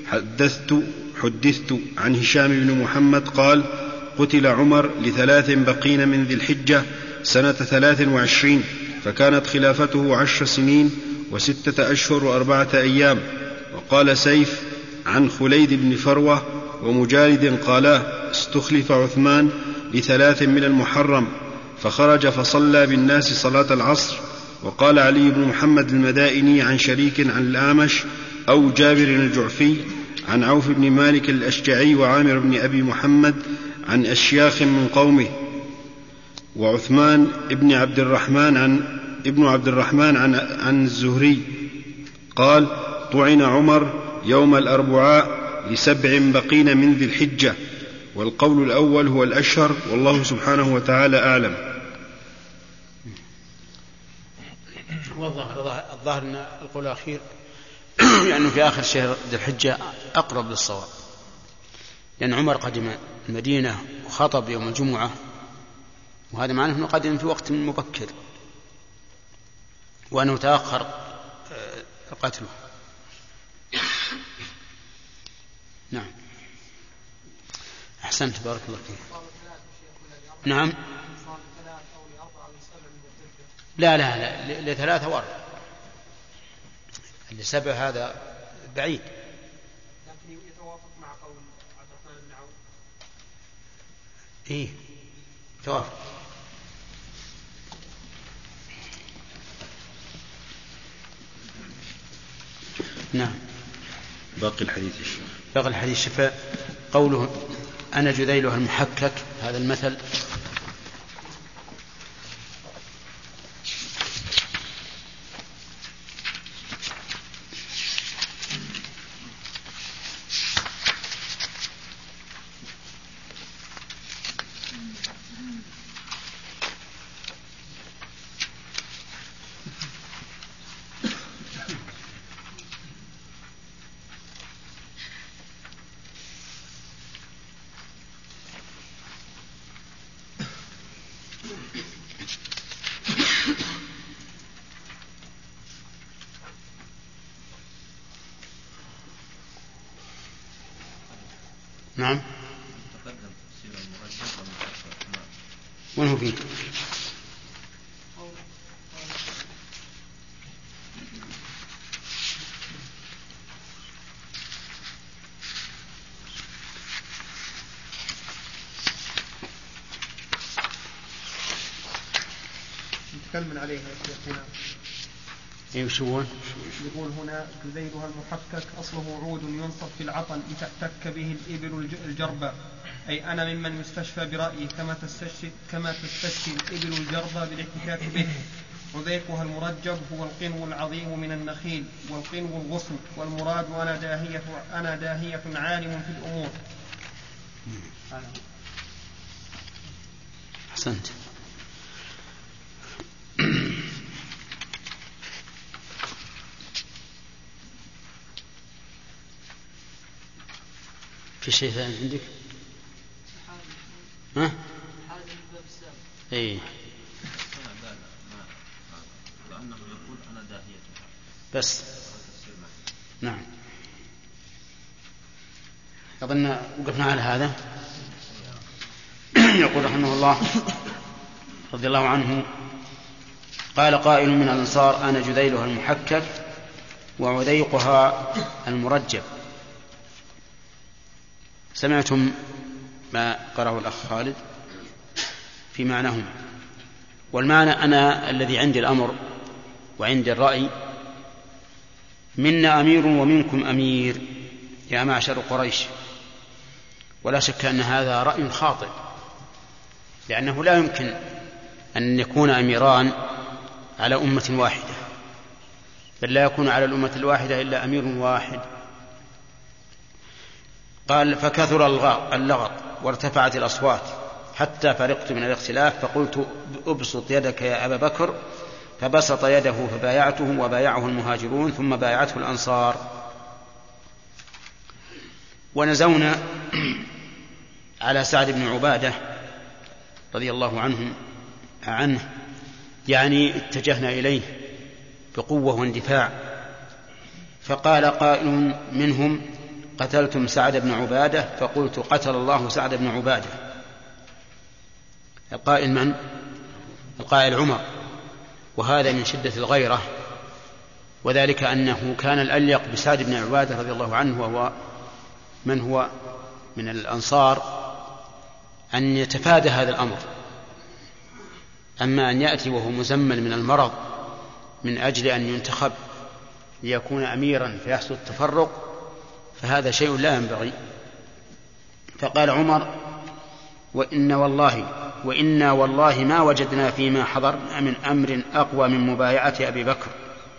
حدثت عن هشام بن محمد قال: قتل عمر ل3 بقين من ذي الحجة سنة 23، فكانت خلافته 10 سنين و6 أشهر و4 أيام. وقال سيف عن خليد بن فروة ومجالد قالا: استخلف عثمان ل3 من المحرم، فخرج فصلى بالناس صلاة العصر. وقال علي بن محمد المدائني عن شريك عن الأعمش أو جابر الجعفي عن عوف بن مالك الأشجعي وعامر بن أبي محمد عن أشياخ من قومه. وعثمان ابن عبد الرحمن عن الزهري قال: طعن عمر يوم الأربعاء ل7 بقين من ذي الحجة. والقول الأول هو الأشهر، والله سبحانه وتعالى أعلم. الظاهر أن القول الأخير لأنه في آخر شهر ذي الحجة أقرب للصواب، لأن عمر قدم المدينة وخطب يوم الجمعة، وهذا معناه أنه قدم في وقت مبكر، وأنه تأخر قتله. نعم، أحسنت، بارك الله فيك. نعم، لا ل3 و4، ل7 هذا بعيد. لكن يتوافق مع قول عبد الرحمن بن عوف. إيه، توافق. نعم. باقي الحديث الشيخ. باقي الحديث شفاء. قوله: أنا جذيلها المحكك، هذا المثل نعم. وين هو فيه؟ نتكلم عليها هنا. يقول هنا: جذيلها المحكك أصله عود ينصب في العطن لتحتك به الإبل الجربة، أي أنا ممن يستشفى برأيي كما تستشفي الإبل الجربة بالاحتكاك به. وذيكها المرجب هو القنو العظيم من النخيل، والقنو الغصن، والمراد أنا داهية عالم في الأمور. أحسنت. في شيء ثاني عندك؟ إيه. لأنه يقول أنا داهية بس نعم. أظن وقفنا على هذا. يقول رحمه الله رضي الله عنه قال قائل من الأنصار أنا جذيلها المحكك وعذيقها المرجب. سمعتم ما قرأه الأخ خالد في معناهم. والمعنى أنا الذي عندي الأمر وعندي الرأي منا أمير ومنكم أمير يا معشر قريش. ولا شك أن هذا رأي خاطئ، لأنه لا يمكن أن يكون أميران على أمة واحدة، بل لا يكون على الأمة الواحدة إلا أمير واحد. قال فكثر اللغط وارتفعت الأصوات حتى فرقت من الاختلاف فقلت أبسط يدك يا أبا بكر، فبسط يده فبايعته وبايعه المهاجرون ثم بايعته الأنصار. ونزونا على سعد بن عبادة رضي الله عنه يعني اتجهنا إليه بقوة واندفاع. فقال قائل منهم قتلتم سعد بن عبادة، فقلت قتل الله سعد بن عبادة. القائل من؟ القائل عمر، وهذا من شدة الغيرة، وذلك أنه كان الأليق بسعد بن عبادة رضي الله عنه وهو من هو من الأنصار أن يتفادى هذا الأمر. أما أن يأتي وهو مزمل من المرض من أجل أن ينتخب ليكون أميرا فيحصل التفرق فهذا شيء لا ينبغي. فقال عمر وإنا والله ما وجدنا فيما حضرنا من أمر أقوى من مبايعة أبي بكر.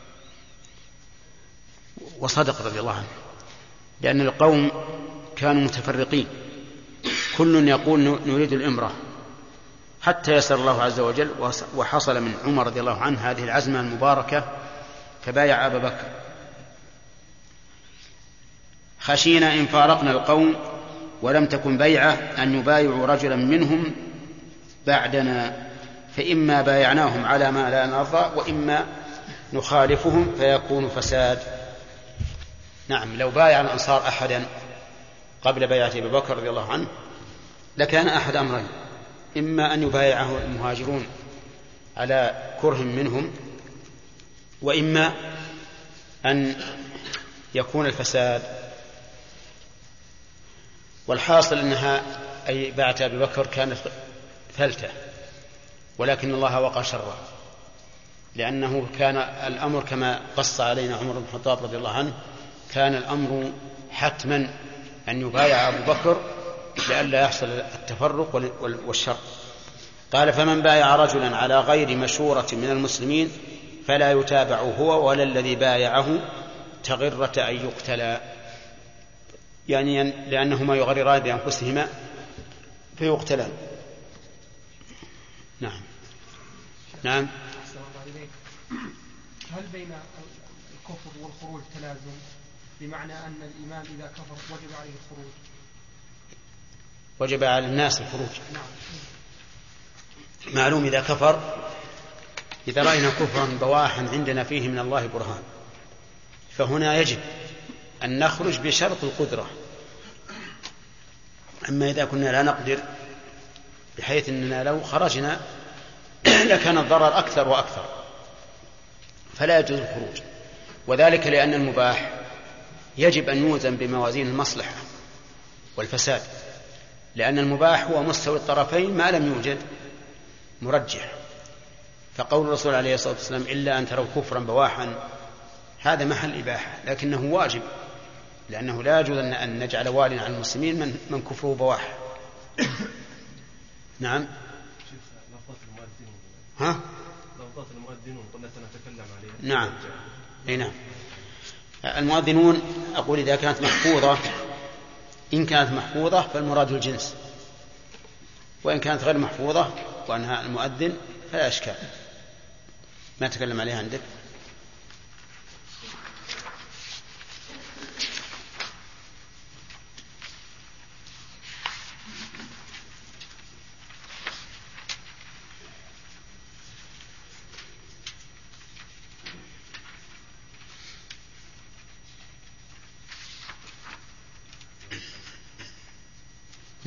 وصدق رضي الله عنه، لأن القوم كانوا متفرقين، كل يقول نريد الإمرة، حتى يسر الله عز وجل وحصل من عمر رضي الله عنه هذه العزمة المباركة فبايع أبا بكر. خشينا إن فارقنا القوم ولم تكن بيعة أن يبايعوا رجلا منهم بعدنا، فإما بايعناهم على ما لا نرضى وإما نخالفهم فيكون فساد. نعم، لو بايع الأنصار أحدا قبل بيعة أبي بكر رضي الله عنه لكان أحد أمرين: إما أن يبايعه المهاجرون على كره منهم، وإما أن يكون الفساد. والحاصل أنها أي باعة أبي بكر كانت فلتة، ولكن الله وقى شره، لأنه كان الأمر كما قص علينا عمر بن الخطاب رضي الله عنه، كان الأمر حتما أن يبايع أبو بكر لئلا يحصل التفرق والشر. قال فمن بايع رجلا على غير مشورة من المسلمين فلا يتابع هو ولا الذي بايعه تغرة أن يقتلا، يعني لأنهما يغرران بأنفسهما فيقتلان. نعم. نعم. هل بين الكفر والخروج تلازم، بمعنى أن الإمام إذا كفر وجب عليه الخروج؟ وجب على الناس الخروج. معلوم إذا كفر، إذا رأينا كفرا بواحا عندنا فيه من الله برهان، فهنا يجب أن نخرج بشرط القدرة. أما إذا كنا لا نقدر بحيث أننا لو خرجنا لكان الضرر أكثر وأكثر، فلا يجوز الخروج. وذلك لأن المباح يجب أن يوزن بموازين المصلحة والفساد، لأن المباح هو مستوي الطرفين ما لم يوجد مرجح. فقول الرسول عليه الصلاة والسلام إلا أن تروا كفرا بواحا هذا محل إباحة، لكنه واجب، لأنه لا يجوز أن نجعل والي على المسلمين من كفره بواح. نعم. ها؟ لفظات المؤذنون قلنا سنتكلم عليها. نعم. أي نعم. المؤذنون أقول إذا كانت محفوظة، إن كانت محفوظة فالمراد الجنس، وإن كانت غير محفوظة وأنها المؤذن فلا إشكال، ما تكلم عليها عندك.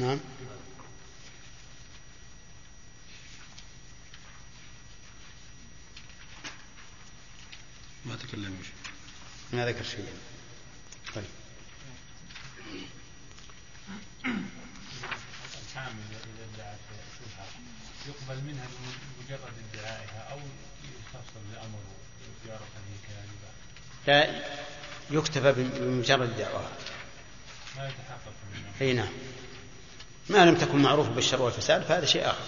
نعم. ما تكلم شيء، ما ذكر شيء. طيب. الحامل إذا ادعت شبهة يقبل منها مجرد ادعائها أو يستفسر لأمر يعرف هذه كاذبة؟ لا يكتفى بمجرد دعوة، ما يتحقق منها. أي نعم، ما لم تكن معروف بالشر والفساد فهذا شيء آخر.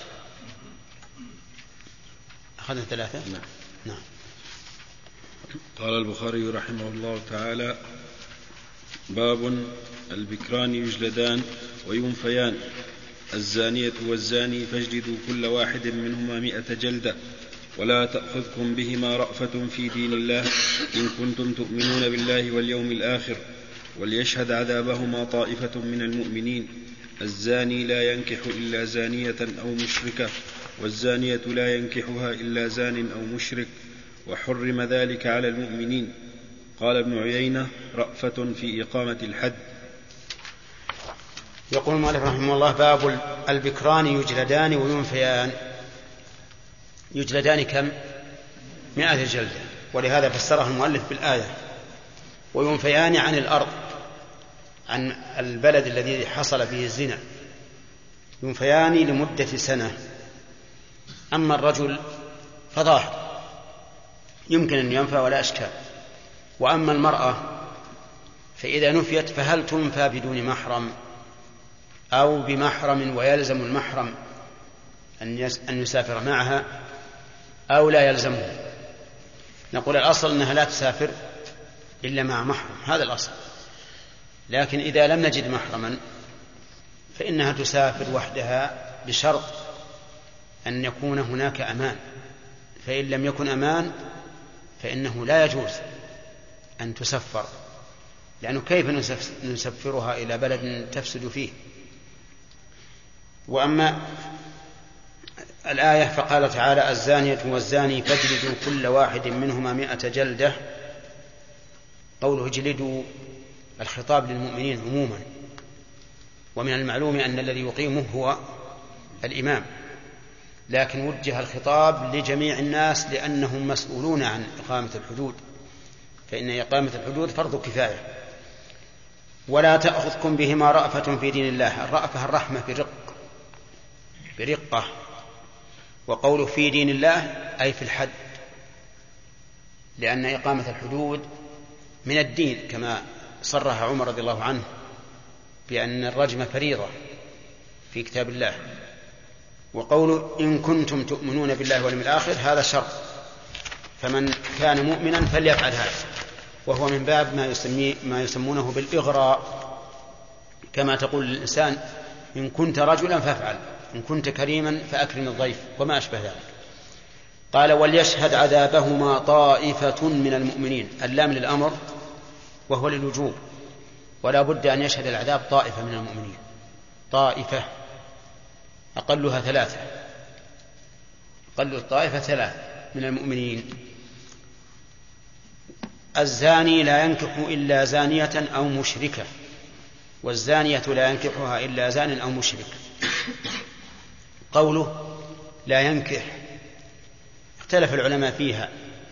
أخذنا 3. نعم. قال البخاري رحمه الله تعالى: باب البكران يجلدان وينفيان، الزانية والزاني فاجلدوا كل واحد منهما 100 جلدة، ولا تأخذكم بهما رأفة في دين الله إن كنتم تؤمنون بالله واليوم الآخر، وليشهد عذابهما طائفة من المؤمنين، الزاني لا ينكح إلا زانية أو مشركة، والزانية لا ينكحها إلا زان أو مشرك، وحرم ذلك على المؤمنين. قال ابن عيينة: رأفة في إقامة الحد. يقول المؤلف رحمه الله: باب البكران يجلدان وينفيان. يجلدان كم؟ 100 جلدة، ولهذا فسرها المؤلف بالآية. وينفيان عن الأرض، عن البلد الذي حصل فيه الزنا، ينفيان لمدة 1 سنة. أما الرجل فظاهر يمكن أن ينفى ولا أشكال، وأما المرأة فإذا نفيت فهل تنفى بدون محرم أو بمحرم ويلزم المحرم أن يسافر معها أو لا يلزمه؟ نقول الأصل أنها لا تسافر إلا مع محرم، هذا الأصل. لكن إذا لم نجد محرما فإنها تسافر وحدها بشرط أن يكون هناك أمان، فإن لم يكن أمان فإنه لا يجوز أن تسفر، لأنه كيف نسفرها إلى بلد تفسد فيه؟ وأما الآية فقال تعالى: الزانية والزاني فاجلدوا كل واحد منهما 100 جلدة. قوله اجلدوا الخطاب للمؤمنين عموما، ومن المعلوم أن الذي يقيمه هو الإمام، لكن وجه الخطاب لجميع الناس لأنهم مسؤولون عن إقامة الحدود، فإن إقامة الحدود فرض كفاية. ولا تأخذكم بهما رأفة في دين الله. الرأفة الرحمة برقة، وقوله في دين الله أي في الحد، لأن إقامة الحدود من الدين، كما صرح عمر رضي الله عنه بأن الرجم فريضة في كتاب الله. وقوله إن كنتم تؤمنون بالله واليوم الآخر هذا شرط، فمن كان مؤمنا فليفعل هذا، وهو من باب ما يسمونه بالإغراء، كما تقول للإنسان إن كنت رجلا فافعل، إن كنت كريما فأكرم الضيف، وما أشبه ذلك. قال: وليشهد عذابهما طائفة من المؤمنين. اللام للأمر وهو للوجوب، ولا بد أن يشهد العذاب طائفة من المؤمنين. طائفة أقلها 3، أقل الطائفة 3 من المؤمنين. الزاني لا ينكح إلا زانية أو مشركة، والزانية لا ينكحها إلا زان أو مشرك. قوله لا ينكح اختلف العلماء فيها،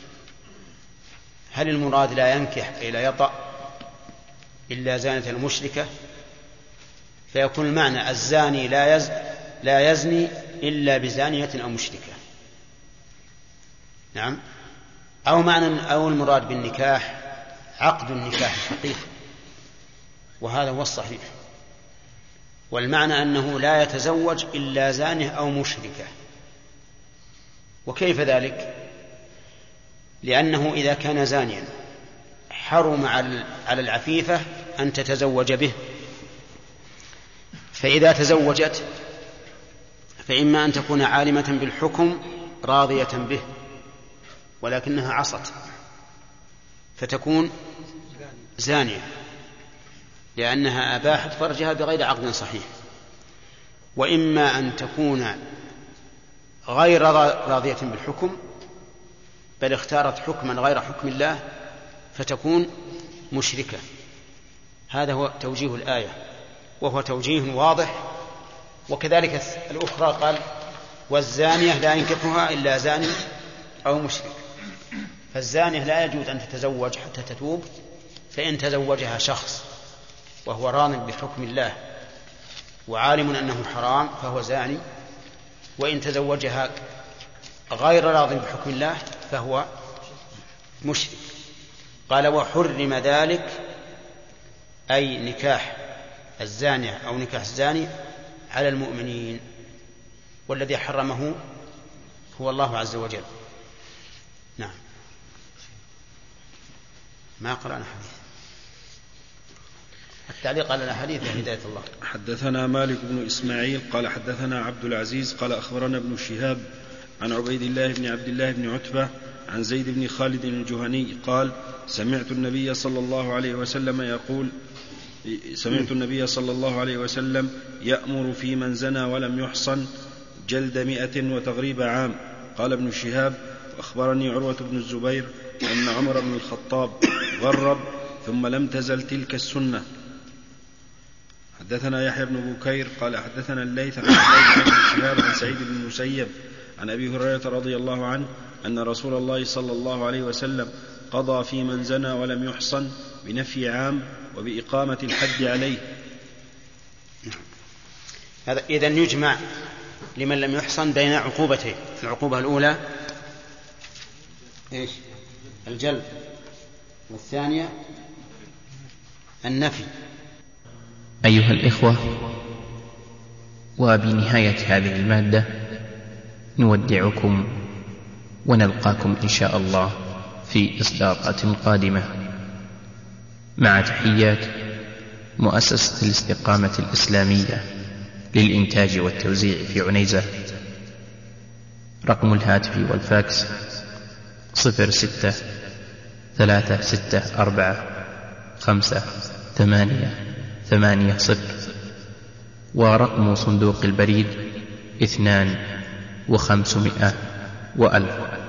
هل المراد لا ينكح أي لا يطأ إلا زانية المشركة، فيكون المعنى الزاني لا يزني إلا بزانية أو مشركة. نعم. أو المراد بالنكاح عقد النكاح الحقيقي، وهذا هو الصحيح. والمعنى أنه لا يتزوج إلا زانه أو مشركة. وكيف ذلك؟ لأنه إذا كان زانيا حرم على العفيفة أن تتزوج به، فإذا تزوجت فإما أن تكون عالمة بالحكم راضية به ولكنها عصت فتكون زانية، لأنها أباحت فرجها بغير عقد صحيح، وإما أن تكون غير راضية بالحكم بل اختارت حكما غير حكم الله فتكون مشركة. هذا هو توجيه الآية، وهو توجيه واضح وكذلك الأخرى قال والزانية لا ينكحها إلا زاني أو مشرك. فالزانية لا يجوز أن تتزوج حتى تتوب، فإن تزوجها شخص وهو راض بحكم الله وعالم أنه حرام فهو زاني، وإن تزوجها غير راض بحكم الله فهو مشرك. قال وحرم ذلك أي نكاح الزانية أو نكاح الزاني على المؤمنين، والذي حرمه هو الله عز وجل. نعم. ما قرأنا حديث التعليق على الأحاديث هداية الله. حدثنا مالك بن إسماعيل قال حدثنا عبد العزيز قال أخبرنا ابن شهاب عن عبيد الله بن عبد الله بن عتبة عن زيد بن خالد الجهني قال سمعت النبي صلى الله عليه وسلم يأمر في من زنى ولم يحصن جلد 100 وتغريب عام. قال ابن شهاب أخبرني عروة بن الزبير أن عمر بن الخطاب غرب ثم لم تزل تلك السنة. حدثنا يحيى بن بكير قال حدثنا الليث عن ابن شهاب عن سعيد بن المسيب عن أبي هريرة رضي الله عنه أن رسول الله صلى الله عليه وسلم قضى في من زنى ولم يحصن بنفي عام وبإقامة الحد عليه. هذا إذن يجمع لمن لم يحصن بين عقوبتين. العقوبة الأولى إيش؟ الجلد، والثانية النفي. أيها الإخوة، وبنهاية هذه المادة نودعكم ونلقاكم إن شاء الله في إصدارات قادمة، مع تحيات مؤسسة الاستقامة الإسلامية للإنتاج والتوزيع في عنيزة. رقم الهاتف والفاكس 06-364-5-8-8-0، ورقم صندوق البريد 2 و500 و1000.